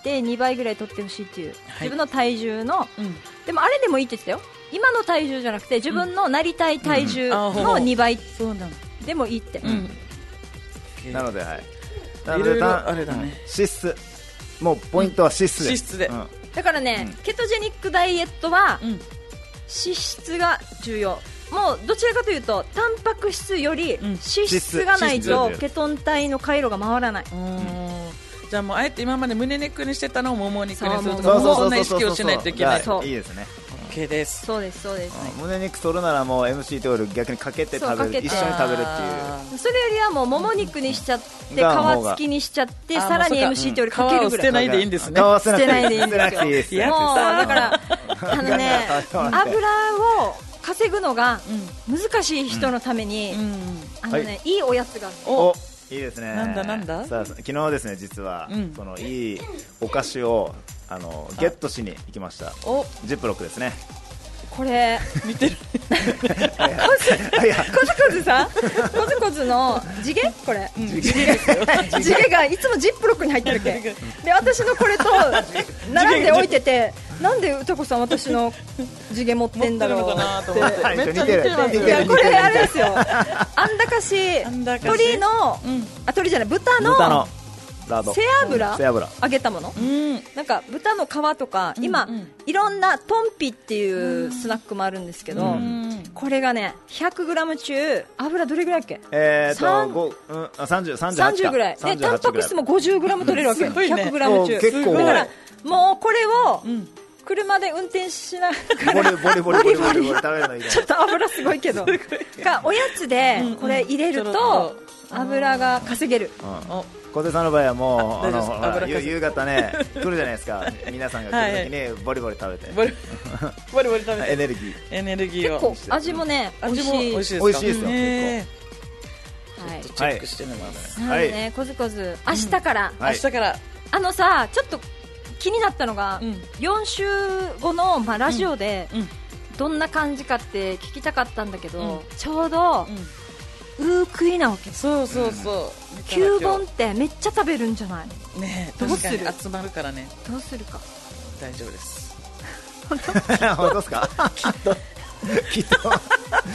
Speaker 1: てにばいぐらい取ってほしいっていう、
Speaker 3: はい、
Speaker 1: 自分の体重の、
Speaker 3: うん、
Speaker 1: でもあれでもいいって言ってたよ。今の体重じゃなくて自分のなりたい体重のにばいでもいいって、うん
Speaker 2: うん、なので、はい、
Speaker 3: なのであれだね、
Speaker 2: 脂質、もうポイントは脂質で、
Speaker 3: 脂質で、うん、
Speaker 1: だからね、うん、ケトジェニックダイエットは、うん、脂質が重要。もうどちらかというとタンパク質より脂質がないとケトン体の回路が回らない。うん、
Speaker 3: じゃあもうあえて今まで胸肉にしてたのをもも肉にするとか、そんな意識をしないといけない。
Speaker 2: そういいですね。
Speaker 3: OK です。
Speaker 1: そうですそうです。
Speaker 2: 胸肉取るならもう エムシー トイル逆にかけて食べる、一緒に食べるっていう。
Speaker 1: それよりはもうもも肉にしちゃって皮付きにしちゃってさらに エムシー トイルかけるぐらい。
Speaker 3: 皮を捨てないでいいんですね。
Speaker 2: 皮捨てないでいいんですよ。
Speaker 1: もうだからあのね油を稼ぐのが難しい人のために、うんうん、あのね、はい、いいおやつがある。
Speaker 2: お、いいですね。
Speaker 3: なんだなんだ。
Speaker 2: さあ昨日ですね、実は、うん、そのいいお菓子をあのゲットしに行きました。お、ジップロックですね。
Speaker 1: これ
Speaker 3: 見てる。
Speaker 1: コズコズさん、コズコズの地毛これ。うん、地毛がいつもジップロックに入ってるけ。で私のこれと並んで置いてて。なんで歌子さん私の地毛持ってんだろうって
Speaker 3: めっちゃ似てる。
Speaker 1: いやこれあれですよ、あんだかし鶏の、うん、あ鶏じゃない豚の
Speaker 2: 豚のラード
Speaker 1: 背脂、背脂揚げたもの、うん、なんか豚の皮とか、うん、今、うん、いろんなトンピっていうスナックもあるんですけど、うん、これがね ひゃくグラム 中油どれぐらいだっけ、
Speaker 2: えーとうん、さんじゅう、さんじゅうはちか
Speaker 1: ぐらいで、タンパク質も ごじゅうグラム 取れるわけ、ね、ひゃくグラム 中
Speaker 2: 結構
Speaker 1: だからもうこれを、うん車で運転しながら
Speaker 2: ボリボリボリボリボリ食べるのいいね。
Speaker 1: ちょっと油すごいけどかおやつでこれ入れると油が稼げる。
Speaker 2: 小手さんの場合はもうあの夕方ね来るじゃないですか。皆さんが来るときにボリボリ食べてボリ
Speaker 3: ボリ食べて
Speaker 2: エネルギー
Speaker 3: エネルギーを
Speaker 1: 結構味もね美味しい
Speaker 2: 美味しいですよ。結構
Speaker 3: はいチェックしてねま
Speaker 1: だね。コズコズ明日から
Speaker 3: 明日から
Speaker 1: あのさちょっと気になったのが、うん、よん週後の、まあ、ラジオで、うん、どんな感じかって聞きたかったんだけど、うん、ちょうど、うん、ウークイなわけ。
Speaker 3: そうそうそう、
Speaker 1: うん、きゅうぼんってめっちゃ食べるんじゃない
Speaker 3: ねえ。どうする、集まるからね。
Speaker 1: どうするか
Speaker 3: 大丈夫です。
Speaker 2: 本当本当ですかきっときっとだ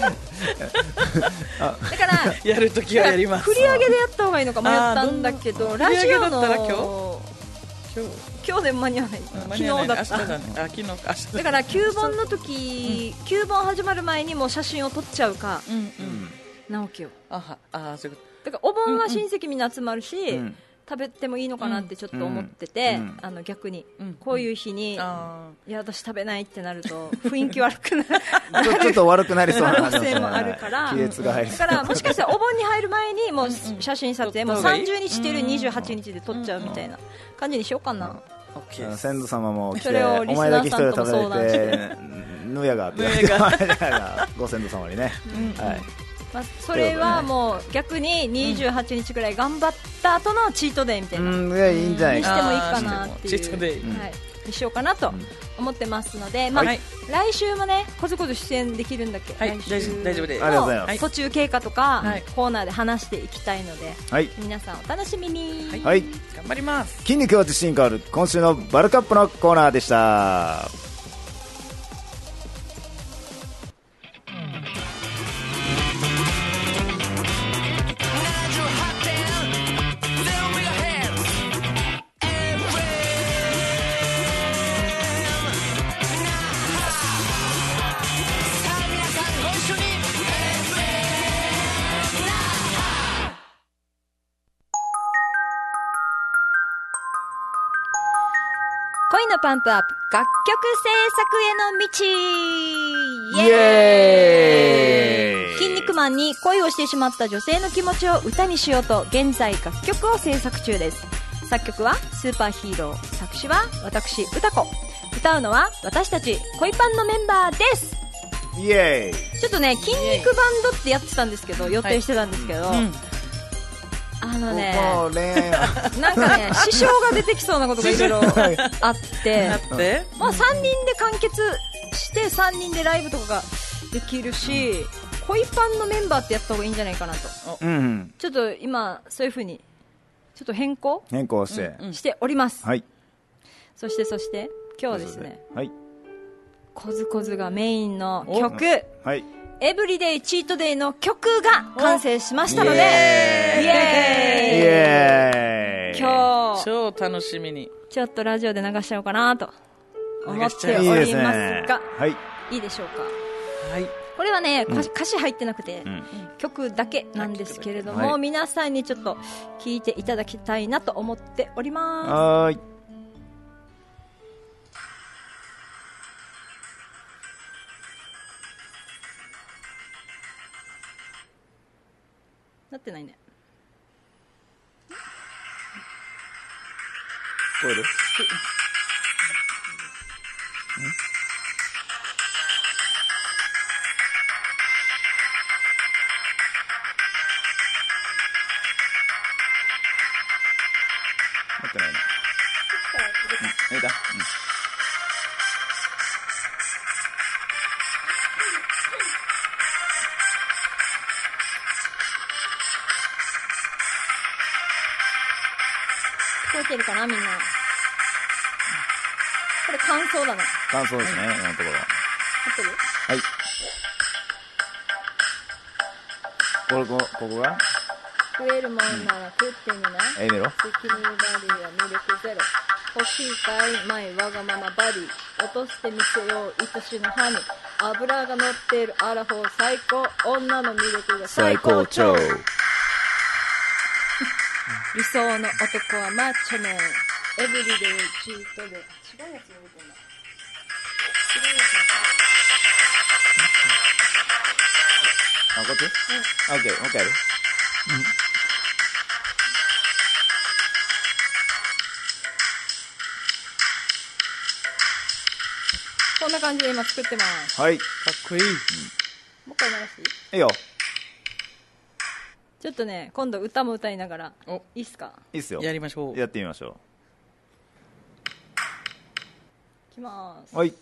Speaker 1: から
Speaker 3: やるときはやります。
Speaker 1: 振り上げでやった方がいいのか迷ったんだけど、ラジオの
Speaker 3: 振り上げだったら今日
Speaker 1: 今日今日で間に合わない、昨日だった。
Speaker 3: 明日だね。あ、昨日、明日
Speaker 1: だからきゅうぼんの時、うん、きゅうぼん始まる前にもう写真を撮っちゃうか、うんうん、なおきよ。
Speaker 3: あはあ、そういうこと。
Speaker 1: だからお盆は親戚みんな集まるし、うんうん、食べてもいいのかなってちょっと思ってて、うん、あの逆に、うん、こういう日に、うん、いや私食べないってなると雰囲気悪くなる
Speaker 2: ちょっと悪くなりそうな
Speaker 1: 可能性もあるから、だからもしかしたらお盆に入る前にもう写真撮影もさんじゅうにちというにじゅうはちにちで撮っちゃうみたいな感じにしようかな。
Speaker 2: Okay、先祖様も来てお前だけ一人で食べれてぬやがってご先祖様にね、うん、はい、
Speaker 1: まあ、それはもう逆ににじゅうはちにちぐらい頑張った後のチートデイみたいな、うん、いいんじゃないにしてもいいかなっていう、チートデイ、はい、にしようかなと思ってますので、まあ、はい、来週もねこそこそ出演できるんだっけ、
Speaker 3: はい、来週大丈夫です。
Speaker 1: の途中経過とか、はい、コーナーで話していきたいので、はい、皆さんお楽しみに、
Speaker 3: はいはい、頑張ります。
Speaker 2: 筋肉は自信変わる今週のバルカップのコーナーでした。
Speaker 1: 恋のパンプアップ楽曲制作への道、
Speaker 2: イエーイ。
Speaker 1: 筋肉マンに恋をしてしまった女性の気持ちを歌にしようと現在楽曲を制作中です。作曲はスーパーヒーロー、作詞は私歌子、歌うのは私たち恋パンのメンバーです。
Speaker 2: イエーイ。
Speaker 1: ちょっとね筋肉バンドってやってたんですけど、予定してたんですけど、はい、うん、あのね、なんかね支障が出てきそうなことがいろいろあってまあ、さんにんで完結してさんにんでライブとかができるし、うん、恋パンのメンバーってやった方がいいんじゃないかなと、うん、ちょっと今そういう風にちょっと変更
Speaker 2: 変更して、
Speaker 1: しております、
Speaker 2: はい、
Speaker 1: そしてそして今日はですね、
Speaker 2: はい、
Speaker 1: コズコズがメインの曲、
Speaker 2: はい、
Speaker 1: エブリデイチートデイの曲が完成しましたので、イエーイ、イエーイ、今日
Speaker 3: 超楽しみに
Speaker 1: ちょっとラジオで流しちゃおうかなと思っておりますが、
Speaker 2: はい、
Speaker 1: いいでしょうか。
Speaker 3: はい、
Speaker 1: これはね、うん、歌詞入ってなくて、うん、曲だけなんですけれども、はい、皆さんにちょっと聴いていただきたいなと思っております。
Speaker 2: はい、
Speaker 1: なってないね。
Speaker 2: 聞こえる？なってないね。うん、いいか？うん。
Speaker 1: 聞こえてるかなみんな。これ感想だね。
Speaker 2: 感想ですね、今のところ。合
Speaker 1: ってる？
Speaker 2: はい。これ、こ、ここが
Speaker 1: 食えるもんなら食ってみな。
Speaker 2: ええメロ？
Speaker 1: スキニーバディはミルクゼロ。欲しいかいマイわがままバディ。落としてみせよう愛しのハニー。油が乗っているアラフォー最高。女の魅力が最高潮。理想の男はマッチョメン。エブリデイチートで。違うやつ入れてんだ。違うやつ。
Speaker 2: あ、こっち？うん。オッケー、もう一回やる？うん。
Speaker 1: こんな感じで今作ってます。
Speaker 2: はい。
Speaker 3: かっこいい。うん、
Speaker 1: もう一回流していい？
Speaker 2: いいよ。
Speaker 1: ちょっとね、今度歌も歌いながら。
Speaker 3: お、
Speaker 1: いいっすか？
Speaker 3: いいっすよ。やりましょう。
Speaker 2: やってみましょ
Speaker 1: う。いきまーす。
Speaker 2: はい。じ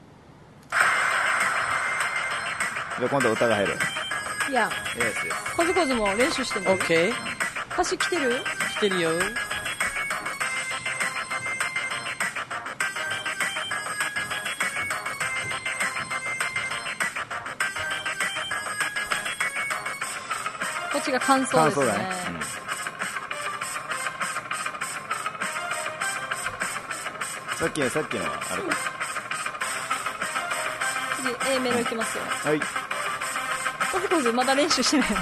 Speaker 2: ゃあ今度歌が入る。
Speaker 1: いや、
Speaker 2: イエスです。
Speaker 1: コズコズも練習してもいい？
Speaker 3: オッケー。
Speaker 1: 歌詞来てる？
Speaker 3: 来てるよ。
Speaker 1: こっちが感想ですね。
Speaker 2: 感想だね。うん、さっきさっきのはあれか。
Speaker 1: 次 A メロいきますよ。
Speaker 2: はい。
Speaker 1: コズコズまだ練習してないの。ね。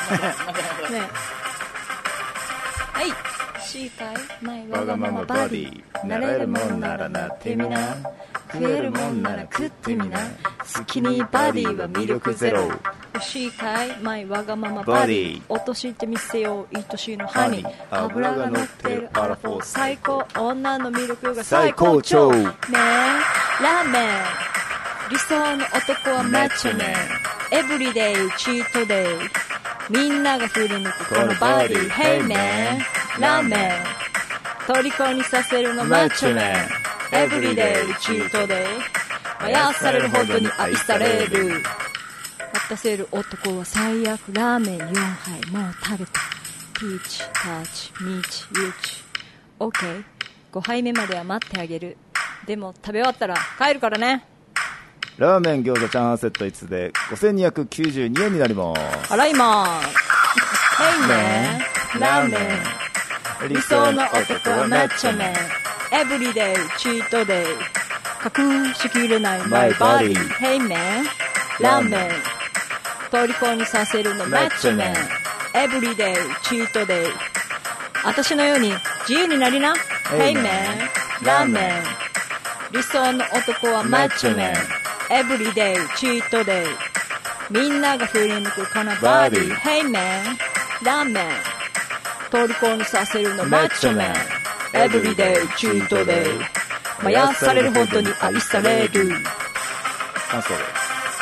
Speaker 1: はい。しいかいマイわがままバディ。なれるもんならなってみな。食えるもんなら食ってみな。スキニーバディは魅力ゼロ。欲しいかいマイわがままバディ。落としてみせよう愛しのハニー。油が乗ってるアラフォー最高。女の魅力が最高潮。麺ラーメン。理想の男はマッチョメン。エブリデイチートデイ。みんなが振り抜くこのバディ。ヘイメンラーメン。虜にさせるのマッチョメン。エブリデイチートデイ。まやされるほどに愛される。渡せる男は最悪。ラーメンよんはいもう食べた。ピーチ、タッチ、ミーチ、ユーチ。オッケー。ごはいめまでは待ってあげる。でも食べ終わったら帰るからね。
Speaker 2: ラーメン餃子チャーハンセットいつつでごせんにひゃくきゅうじゅうにえんになります。
Speaker 1: 払いまーす。ヘイメンラーメン。理想の男はマッチョメン。エブリデイチートデイ。隠しきれないマイバディ。ヘイメンラーメン。虜にさせるのマッチョメン。エブリデイチートデイ。私のように自由になりな。ヘイメンラーメン。理想の男はマッチョメン。エブリデイチートデイ。みんなが振り抜くこのバディ。ヘイメンラーメン。虜にさせるのマッチョメン。エブリデイチートデイ。まやされるほどに愛される。
Speaker 2: 感想です。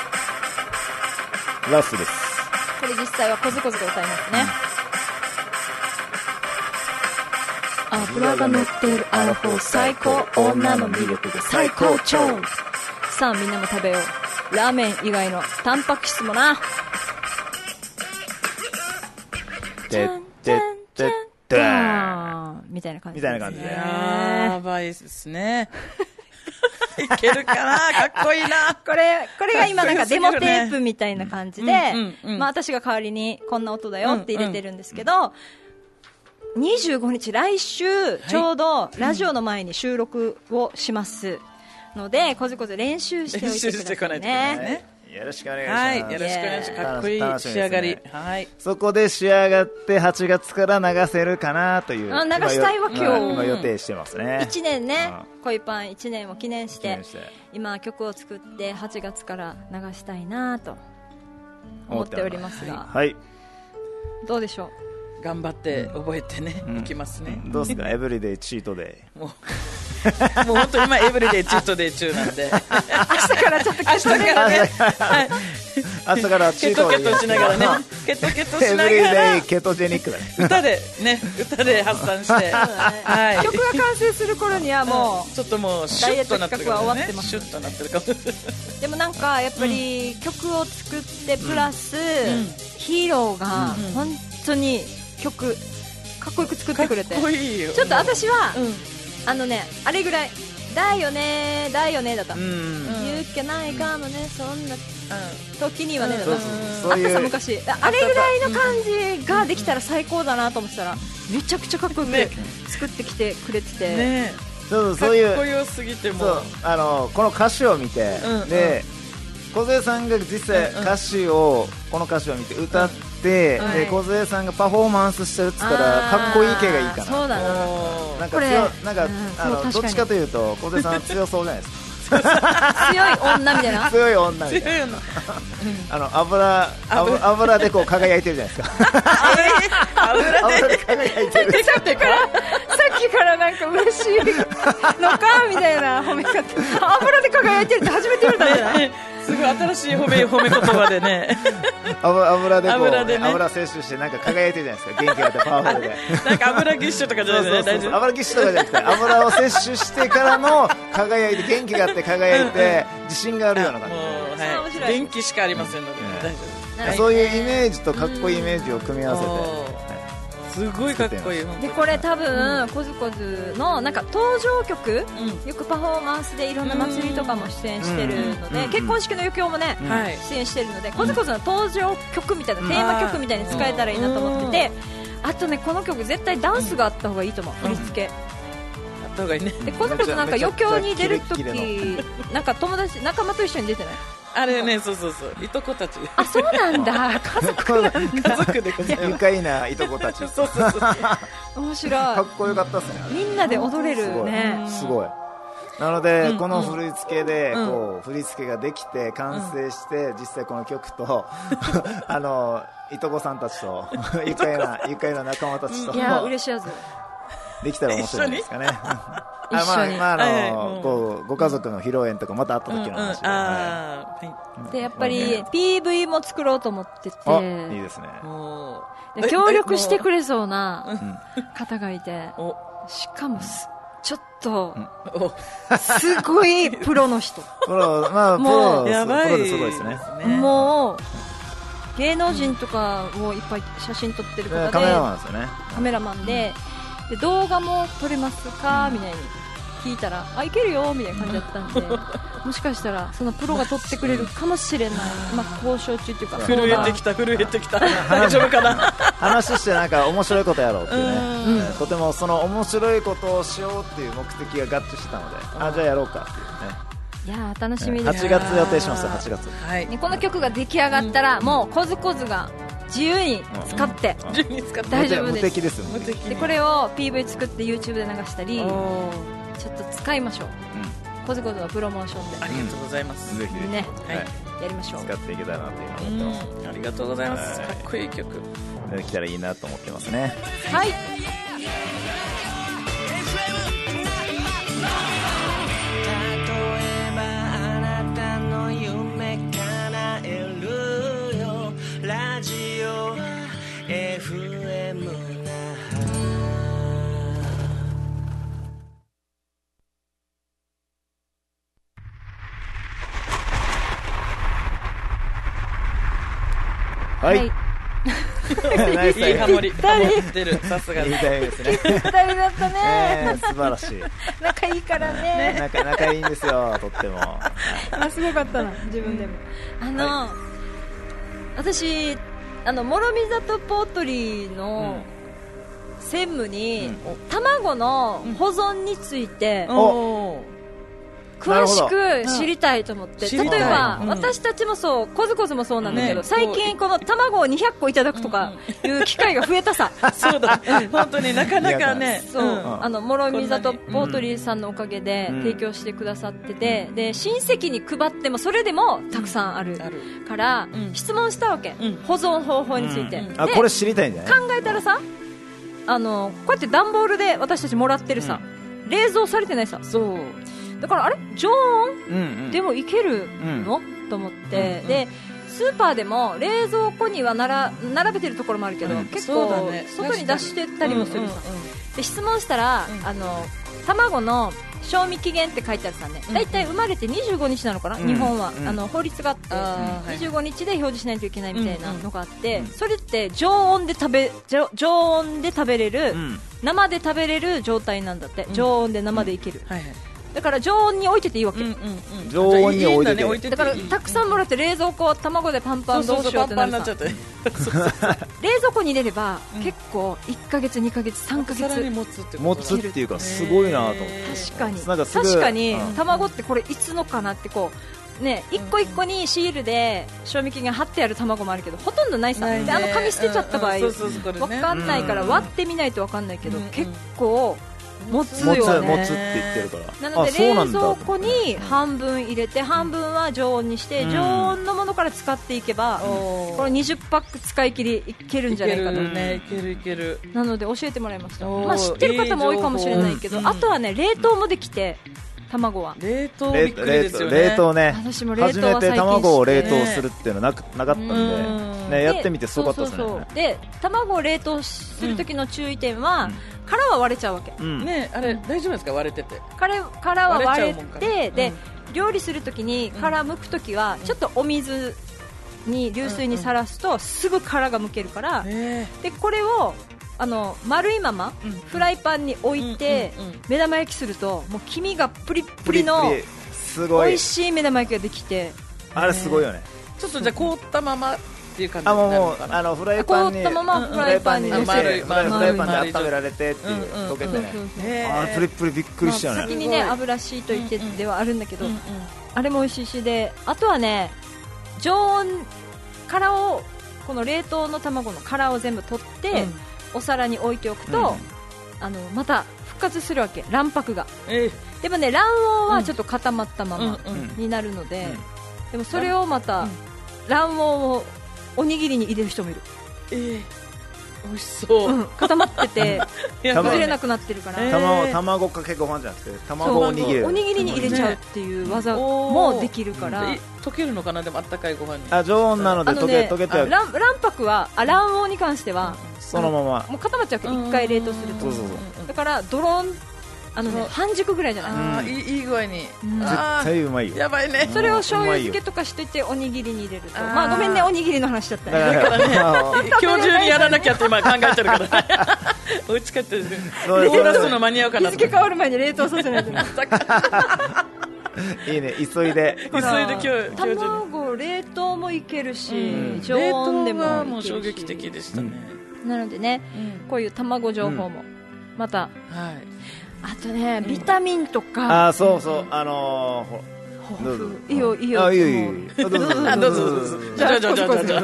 Speaker 2: ラストです。
Speaker 1: これ実際はコズコズが歌いますね。油が乗っているアラフォー最高。女の魅力が最高潮。さあみんなも食べよう。ラーメン以外のタンパク質もな。
Speaker 2: てってってって
Speaker 1: みみたいな感じ
Speaker 2: みたいな感じで。
Speaker 3: やばいですね。いけるかな、かっこいいな。
Speaker 1: これ、これが今なんかデモテープみたいな感じで、
Speaker 3: うんうんうん、
Speaker 1: まあ私が代わりにこんな音だよって入れてるんですけど、うんうん、にじゅうごにち、来週、ちょうどラジオの前に収録をしますので、こずこず練習しておいてくださいね。練習してこないといけないですね。
Speaker 2: よろしくお願いします。はい、
Speaker 3: よろしくお願いします。かっこいい仕上がり。はい。
Speaker 2: そこで仕上がってはちがつから流せるかなという。
Speaker 1: あ、流したいわけよ。
Speaker 2: 今予定してますね。
Speaker 1: いちねんね、恋パンいちねんを記念して、今曲を作ってはちがつから流したいなと思っておりますが。
Speaker 2: はい。
Speaker 1: どうでしょ
Speaker 3: う。頑張って覚えてね、いきますね。
Speaker 2: どうですか、エブリデイチートデイ。
Speaker 3: もう。もう本当今エブリデイチートデイ中なんで、
Speaker 1: 明日からちょっと明日からね、
Speaker 2: 明日からチート
Speaker 3: デイケトケトしながらね、ケトケトしながら
Speaker 2: エブリデイケトジェニックだね。
Speaker 3: 歌でね、歌で発散して、
Speaker 1: はい、曲が完成する頃にはもう
Speaker 3: ちょっダイエット企画は終わってます。
Speaker 1: シュッとなってるかも。でもなんかやっぱり曲を作ってプラスヒーローが本当に曲かっこよく作ってくれて、ちょっと私はあのね、あれぐらいだよねだよねだった、うん、言うっけないかもね、そんな時にはねだった、あったさ昔、あれぐらいの感じができたら最高だなと思ってたら、めちゃくちゃかっこよく作ってきてくれてて、ね、
Speaker 2: そうそういう
Speaker 3: かっこよすぎても
Speaker 2: そうあのこの歌詞を見て、うん、で梢さんが実際歌詞を、うん、この歌詞を見て歌って、うんで、はい、梢さんがパフォーマンスしてるっつったらかっこいい系がいいかな。
Speaker 1: そうだな。
Speaker 2: なんか強なんか、うん、あのどっちかというと梢さんは強そうじゃないですか。
Speaker 1: 強い女みたいな。
Speaker 2: 強い女みたいな。あの油油でこう輝いてるじゃないですか。油で輝いてる。
Speaker 1: さっきからさっきからなんか嬉しいのかみたいな褒め方。油で輝いてるって初めて言われたじゃない。
Speaker 3: すごい新しい褒め褒め言葉でね。
Speaker 2: 油でこう油で、ね、油摂取してなんか輝いてるじゃないですか。元気が出てパワフルで。
Speaker 3: なんか油ぎっしゅとかじゃないですね。大丈夫。
Speaker 2: 油ぎっしゅとかじゃなくて油を摂取してからの輝いて元気があって輝いて自信があるような感じ。
Speaker 3: はい、元気しかありませんので、ね、大丈夫です。
Speaker 2: そういうイメージとかっこいいイメージを組み合わせて。
Speaker 3: すごいかっこいい。
Speaker 1: でこれ多分コズコズのなんか登場曲、うん、よくパフォーマンスでいろんな祭りとかも出演してるので、うん、結婚式の余興もね、うん、出演してるので、コズコズの登場曲みたいな、うん、テーマ曲みたいに使えたらいいなと思ってて、あとねこの曲絶対ダンスがあった方がいいと思う、振り付け。
Speaker 3: あった方がいいね。
Speaker 1: でコズコズなんか余興に出るときなんか友達仲間と一緒に出てない？
Speaker 3: あれね、そうそうそう、いとこたち。
Speaker 1: あ、そうなんだ、家族なんだ。
Speaker 3: 家族でございます。
Speaker 2: 愉快ないとこたち。そう
Speaker 3: そうそう。
Speaker 1: 面白い。か
Speaker 2: っこよかったっすね。
Speaker 1: みんなで踊れるね。
Speaker 2: すごい。なので、うん、この振り付けで、うん、こう振り付けができて完成して、うん、実際この曲とあのいとこさんたちと愉快な愉快な仲間たちと、
Speaker 1: いや嬉しいやつ。
Speaker 2: できたら面白いんですかね。あまあまああの、はいはい、こうご家族の披露宴とかまた会った時の話で、うんうん
Speaker 1: はい、でやっぱり ピーブイ も作ろうと思ってて、
Speaker 2: いいですね。
Speaker 1: で協力してくれそうな方がいて、しかもちょっとすごいプロの人。
Speaker 2: プロまあプロやばいプロですごいですね。
Speaker 1: もう芸能人とかもいっぱい写真撮ってる方で、
Speaker 2: カメラマンですよね。
Speaker 1: カメラマンで。で動画も撮れますかみたいに聞いたら、あいけるよみたいな感じだったんで、もしかしたらそのプロが撮ってくれるかもしれない、まあ、交渉中っていうか、
Speaker 3: 震えてきた震えてきた大丈夫かな。
Speaker 2: 話してなんか面白いことやろうっていうね、うん、とてもその面白いことをしようっていう目的が合致してたので、あじゃあやろうかっていうね。
Speaker 1: いや楽しみです。
Speaker 2: はちがつ予定しますよ。はちがつ、
Speaker 1: はい、この曲が出来上がったら、うん、もうコズコズが自由に使って大丈夫です。
Speaker 2: 無敵ですよ。
Speaker 1: 無敵でこれを ピーブイ 作って YouTube で流したり、ちょっと使いましょう。うん、コズコズのプロモーションで。
Speaker 3: ありがとうございます。
Speaker 2: ぜひ
Speaker 1: ね、
Speaker 2: はい、
Speaker 1: やりましょう。
Speaker 2: 使っていけたらなという思ってます。
Speaker 3: ありがとうございます。かっこいい曲
Speaker 2: できたらいいなと思ってますね。
Speaker 1: はい。
Speaker 2: はい、 ナイスタイミング。
Speaker 3: いいハモリハモってる、さすが
Speaker 2: いいタイミングですね。
Speaker 1: 二人だったね、
Speaker 2: えー、素晴らしい。
Speaker 1: 仲いいからね、
Speaker 2: 仲仲いいんですよ、とっても。
Speaker 1: あ、すごかったな、自分でも。あの、はい、私あの諸見里ポートリーの専務に、うん、卵の保存について、うん、詳しく知りたいと思って、例えば、うん、私たちもそう、コズコズもそうなんだけど、ね、最近この卵をにひゃっこいただくとかいう機会が増えたさ。
Speaker 3: そうだ、本当になかなかね、
Speaker 1: そう、うん、あの諸見里ポートリーさんのおかげで提供してくださってて、うん、で親戚に配ってもそれでもたくさんあるから、うん、質問したわけ、うん、保存方法について、
Speaker 2: うん、あ、これ知りたいんじゃない？
Speaker 1: 考えたらさ、あのこうやって段ボールで私たちもらってるさ、うん、冷蔵されてないさ、
Speaker 3: そう
Speaker 1: だからあれ常温でもいけるの、うんうん、と思って、うんうん、でスーパーでも冷蔵庫にはなら並べてるところもあるけど、うん、結構、ね、外に出してたりもするさ、うんうんうん、で質問したら、うん、あの卵の賞味期限って書いてあるさね、だいたい生まれてにじゅうごにちなのかな、うん、日本は、うん、あの法律があって、うん、にじゅうごにちで表示しないといけないみたいなのがあって、うんうん、それって常温で食べ常温で食べれる、うん、生で食べれる状態なんだって、うん、常温で生でいける、うん、はいはい、だから常温に置いてていいわけ、うんうんうん、
Speaker 2: 常温に置いてていい、
Speaker 1: だからたくさんもらって冷蔵庫卵でパンパンどうしようってなるさ、冷蔵庫に入れれば、うん、結構いっかげつにかげつさんかげつ
Speaker 2: 持つって持つっていうかすごいなと思って、
Speaker 1: 確かに確かに、うん、卵ってこれいつのかなってこうね、一個一個にシールで賞味期限貼ってある卵もあるけどほとんどないさ、であの紙捨てちゃった場合分かんないから割ってみないと分かんないけど、うん、結構持つよね、
Speaker 2: 持つ、持つって言ってるから、
Speaker 1: なので冷蔵庫に半分入れて半分は常温にして、うん、常温のものから使っていけば、うん、これにじゅっパック使い切りいけるんじゃないかと、
Speaker 3: ね、いけるいける、
Speaker 1: なので教えてもらいました。まあ、知ってる方も多いかもしれないけど、いい、あとはね冷凍もできて、卵は
Speaker 3: 冷凍びっくりですよね。
Speaker 2: 冷凍ね、
Speaker 1: 私も冷凍は
Speaker 2: 初めて卵を冷凍するっていうのはなくなかったんで、ね、やってみてすごかったですね。そうそうそう、で卵を冷凍する時の注意点は、うん、殻は割れちゃうわけ、
Speaker 3: うんね、あれ大丈夫ですか、割れてて
Speaker 1: 殻, 殻は割れて、うん、で料理するときに殻剥くときはちょっとお水に流水にさらすとすぐ殻が剥けるから、うんうん、でこれをあの丸いままフライパンに置いて目玉焼きするともう黄身がプリップリの美味しい目玉焼きができて、
Speaker 2: あれすごいよね。
Speaker 3: ちょっとじゃあ凍ったままっていう感じ
Speaker 2: になるのかな。あのフライパンに
Speaker 1: 凍ったままフライパンに入れて、
Speaker 2: フライパンで温められてっていう溶けてね、あれプリップリびっくりしたよね。
Speaker 1: 先にね油敷いといてではあるんだけど、あれも美味しいし、であとはね常温殻をこの冷凍の卵の殻を全部取って、お皿に置いておくと、うん、あのまた復活するわけ、卵白が、えー、でもね卵黄はちょっと固まったままになるので、うんうん、でもそれをまた、うん、卵黄をおにぎりに入れる人もいる、
Speaker 3: えー、美味しそう、
Speaker 1: うん、固まってて崩れなくなってるから、
Speaker 2: えー、卵, 卵かけご飯じゃなくて卵をおにぎり
Speaker 1: おにぎりに入れちゃうっていう技もできるから、
Speaker 3: 溶けるのかな、でもあったかいご飯に。
Speaker 2: あ、常温なので溶け、ね、溶けては
Speaker 1: 卵白はあ卵黄に関しては、
Speaker 2: うん、そのまま
Speaker 1: もう固まっちゃうけど一回冷凍すると、そうそうそう、だからドロンあの、ね、半熟ぐらいじゃない、
Speaker 3: あ、うん、い, いい具合に、
Speaker 2: うん、絶対うまいよ。
Speaker 3: やばいね。
Speaker 1: それを醤油漬けとかしてておにぎりに入れると、まあごめんねおにぎりの話だったね。
Speaker 3: だからね今日中にやらなきゃって今考えてるからお家帰って冷凍出すの間に合うかな。
Speaker 1: 日付変わる前に冷凍させないと
Speaker 2: いいね、急いで
Speaker 3: 急いで今日
Speaker 1: 卵冷凍もいけるし、うん、常温でもいけるし、冷凍は
Speaker 3: もう衝撃的でしたね、
Speaker 1: うん、なのでね、うん、こういう卵情報もまた、うん、はい、あとね、ビタミンとか、
Speaker 2: うん、あ、そうそう、あのー、
Speaker 1: どうぞ、いいよいいよ、
Speaker 2: あ、いいよいいよ、どうぞどうぞ
Speaker 3: どうぞどうぞ、じゃあじゃあじゃあじゃ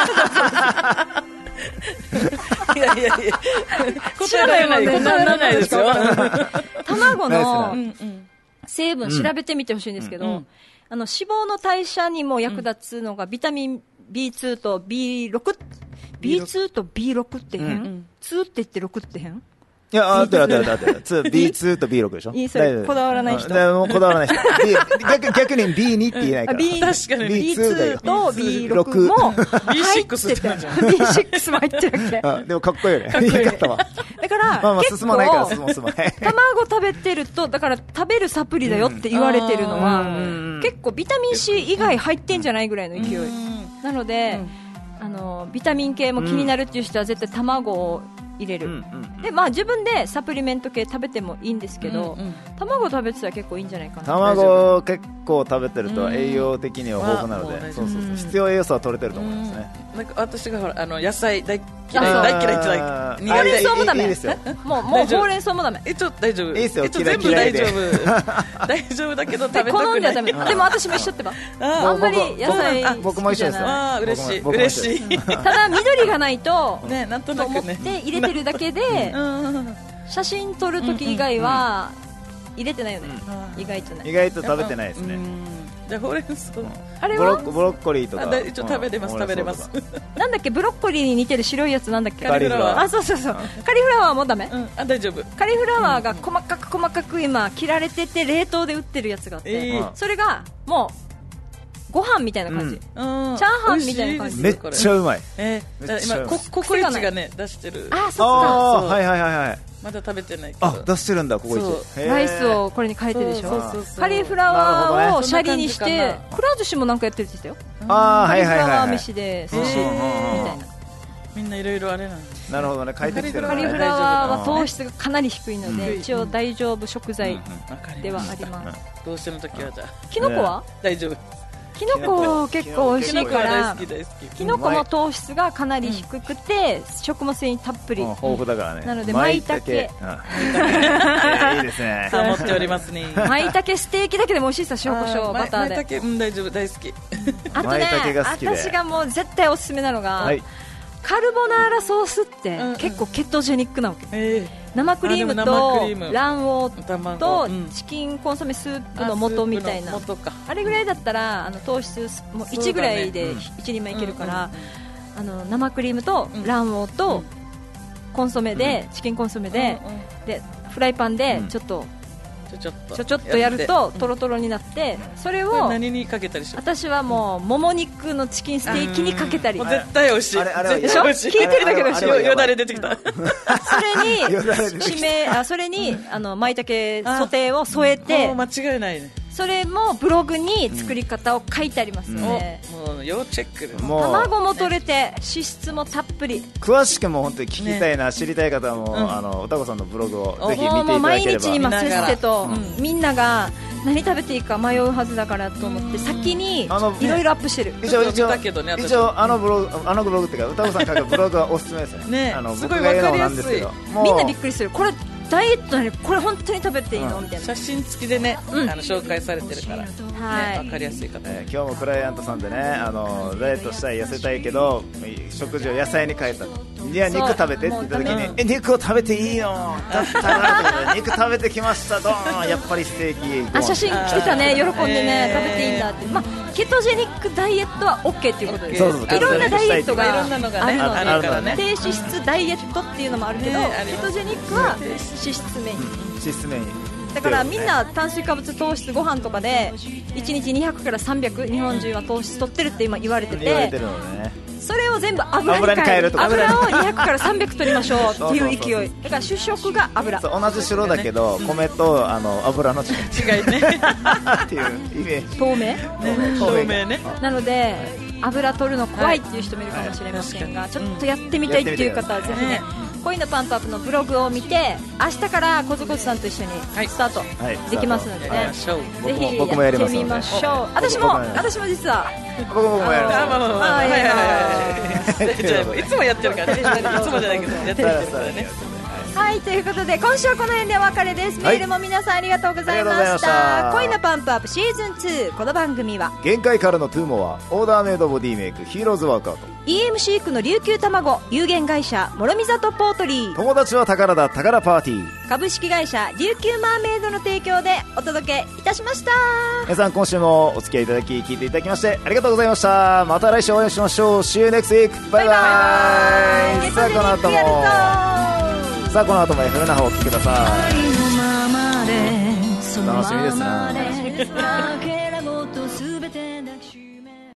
Speaker 3: あいやいやいや答えられない、答えられないですよ
Speaker 1: 卵の成分調べてみてほしいんですけど、うんうん、あの脂肪の代謝にも役立つのがビタミン ビーツー と ビーシックス、 ビーツー と ビーシックス って変、うん、にって言ってろくって変、
Speaker 2: いや、あってるあってるあってる。ビーツー と ビーシックス でしょ。
Speaker 1: いい、それ、こだわらない人。
Speaker 2: もうこだわらない人。逆, 逆に ビーツー って言えないから。
Speaker 1: B、確かに ビーツー と ビーシックス も入ってて、ビーシックス も入ってるわけ。
Speaker 2: でもかっこいいよね。言い方は。
Speaker 1: だから、
Speaker 2: まあまあ進まないから進ま進まない。
Speaker 1: 卵食べてると、だから食べるサプリだよって言われてるのは、結構ビタミン C 以外入ってんじゃないぐらいの勢い。なので、 あのビタミン系も気になるっていう人は絶対卵を入れる、うんうんうん、でまあ、自分でサプリメント系食べてもいいんですけど、うんうん、卵食べてたら結構いいんじゃないかな。
Speaker 2: 卵結構食べてると栄養的には豊富なので、そうそうそう、必要栄養素は取れてると思いますね。
Speaker 3: なんか私がほらあの野菜大嫌い大嫌いってない
Speaker 1: ほうれん草もダメ。
Speaker 2: いいですよ。
Speaker 1: もうもうほうれん草もダメ。
Speaker 3: 一応大丈夫。
Speaker 2: いいですよ。
Speaker 3: 一応全部大丈夫。大丈夫だけど食べたくない。
Speaker 1: 好んではダメ。でも私も一緒ってば。あんまり野菜
Speaker 2: 僕も一緒ですよ。
Speaker 3: ああ嬉しい嬉しい。
Speaker 1: ただ緑がないと
Speaker 3: ね、なんとなくね。
Speaker 1: で入れてるだけで写真撮る時以外は入れてないよね。意外とね。
Speaker 2: 意外と食べてないですね。
Speaker 3: じゃあほうれん草、
Speaker 1: あれは
Speaker 2: ブロッコリーとか
Speaker 3: 一応食べれます食べれます。
Speaker 1: なんだっけ、ブロッコリーに似てる白いやつなんだっけ。
Speaker 2: カリフラワー。
Speaker 1: あ、そうそうそう。カリフラワーもダメ。
Speaker 3: あ、大丈夫。
Speaker 1: カリフラワーが細かく細かく今切られてて冷凍で売ってるやつがあって、それがもうご飯みたいな感じ、チャーハンみたいな感じ。
Speaker 2: めっちゃうまい。
Speaker 3: 今ココイチがね出してる。
Speaker 1: あ、そっか。
Speaker 2: はいはいはいはい。
Speaker 3: まだ食べてないけど。
Speaker 2: あ、出してるんだ、ココイチ。
Speaker 1: ライスをこれに変えてるでしょ。カリフラワーをシャリにしてくら寿司もなんかやってるって言ってたよ。
Speaker 2: あ、
Speaker 1: カリフラワー飯で寿司みたいな。
Speaker 3: みんないろいろあれなん
Speaker 2: なるほどね、変えてきてる。
Speaker 1: カリフラワーは糖質がかなり低いので一応大丈夫食材ではあります。
Speaker 3: どうしての時はじゃあ
Speaker 1: キノコは
Speaker 3: 大丈夫。
Speaker 1: キノコ結構美味しいからキノコの糖質がかなり低くて食物繊維たっぷり
Speaker 2: 豊富だからね。
Speaker 1: なので舞茸い
Speaker 2: いですね。
Speaker 3: そう思っておりますね。
Speaker 1: 舞茸ステーキだけでも美味しいさ、塩コショウバターで。
Speaker 3: 舞茸、うん、大丈夫、大好き。
Speaker 1: あとね、私がもう絶対おすすめなのがカルボナーラソースって結構ケトジェニックなわけ。生クリームと卵黄とチキンコンソメスープの素みたいな、あれぐらいだったらあの糖質もいちぐらいでいちにんまんいけるから、あの生クリームと卵黄とコンソメで、チキンコンソメででフライパンでちょっとちょちょちょっとやるとトロトロになって、それを
Speaker 3: 何にかけたりします？
Speaker 1: 私はもうもも肉のチキンステーキにかけたり。
Speaker 3: 絶対美味しい。
Speaker 1: でしょ？聞いてるだけで美味しい。
Speaker 3: よだれ出てきた。
Speaker 1: それにしめあそれにあの舞茸ソテーを添えて、
Speaker 3: 間違いないね。
Speaker 1: それもブログに作り方を書いてありますので、
Speaker 3: うん、もう要チェックで。
Speaker 1: 卵も取れて脂質もたっぷり。
Speaker 2: 詳しくも本当に聞きたいな、ね、知りたい方はもう、うん、あの歌子さんのブログをぜひ見ていただければ。もう
Speaker 1: 毎日今せっせと、うん、みんなが何食べていいか迷うはずだからと思って先にいろいろアップしてる。
Speaker 2: 一応一応一応あのブログあのブログっていうか歌子さん書くブログはおすすめですね。
Speaker 3: ね、
Speaker 2: あの
Speaker 3: すごいわかりやすい。
Speaker 1: みんなびっくりする。これダイエットなのにこれ本当に食べていいの、うん、みたいな
Speaker 3: 写真付きでね、うん、あの紹介されてるから、はいね、分かりやすい方、
Speaker 2: えー、今日もクライアントさんでね、あのダイエットしたい痩せたいけど食事を野菜に変えた。いや肉食べてって言った時にえ肉を食べていいのだったら肉食べてきましたドーンやっぱりステーキ。
Speaker 1: あ写真来てたね、喜んでね、えー、食べていいんだって、まあ、ケトジェニックダイエットは OK っていうことです。
Speaker 2: そうそうそう、
Speaker 1: いろんなダイエットが
Speaker 3: いろんなのが、ね、
Speaker 1: あるので、
Speaker 3: からね、
Speaker 1: 低脂質ダイエットっていうのもあるけど、ね、ケトジェニックは脂質メイン、
Speaker 2: 脂質メイン
Speaker 1: だからみんな炭水化物糖質ご飯とかでいちにちにひゃくからさんびゃく日本人は糖質取ってるって今言われてて、
Speaker 2: 言われてるのね、
Speaker 1: それを全部油に変える、油をにひゃくからさんびゃく取りましょうっていう勢いだから主食が油。
Speaker 2: そう同じ白だけど、ね、米とあの油の違い
Speaker 3: 違いね
Speaker 2: っていうイメージ。
Speaker 1: 透明、
Speaker 3: ね、透明ね。
Speaker 1: なので油取るの怖いっていう人もいるかもしれませんが、はい、ちょっとやってみたいっていう方はぜひね、恋のパンプアップのブログを見て明日からコツコツさんと一緒にスタートできますのでね、はい、ぜひやってみましょう。私も私も実は
Speaker 2: 僕もやります。
Speaker 3: いつもやってるからね。いつもじゃないけどやってるからね。
Speaker 1: はい、ということで今週はこの辺でお別れです。メールも皆さんありがとうございました。恋のパンプアップシーズンツー、この番組は
Speaker 2: 限界からのトゥーモア、オーダーメイドボディメイクヒーローズワークアウト、
Speaker 1: イーエム シー 区の琉球卵、有限会社諸見里ポートリー、
Speaker 2: 友達は宝だ宝パーティー、
Speaker 1: 株式会社琉球マーメイドの提供でお届けいたしました。
Speaker 2: 皆さん今週もお付き合いいただき聞いていただきましてありがとうございました。また来週お会いしましょう。 See you next week。 バイバイ。さあこの後もさあこの後も エフエム の方をお聞きください。楽しみですな。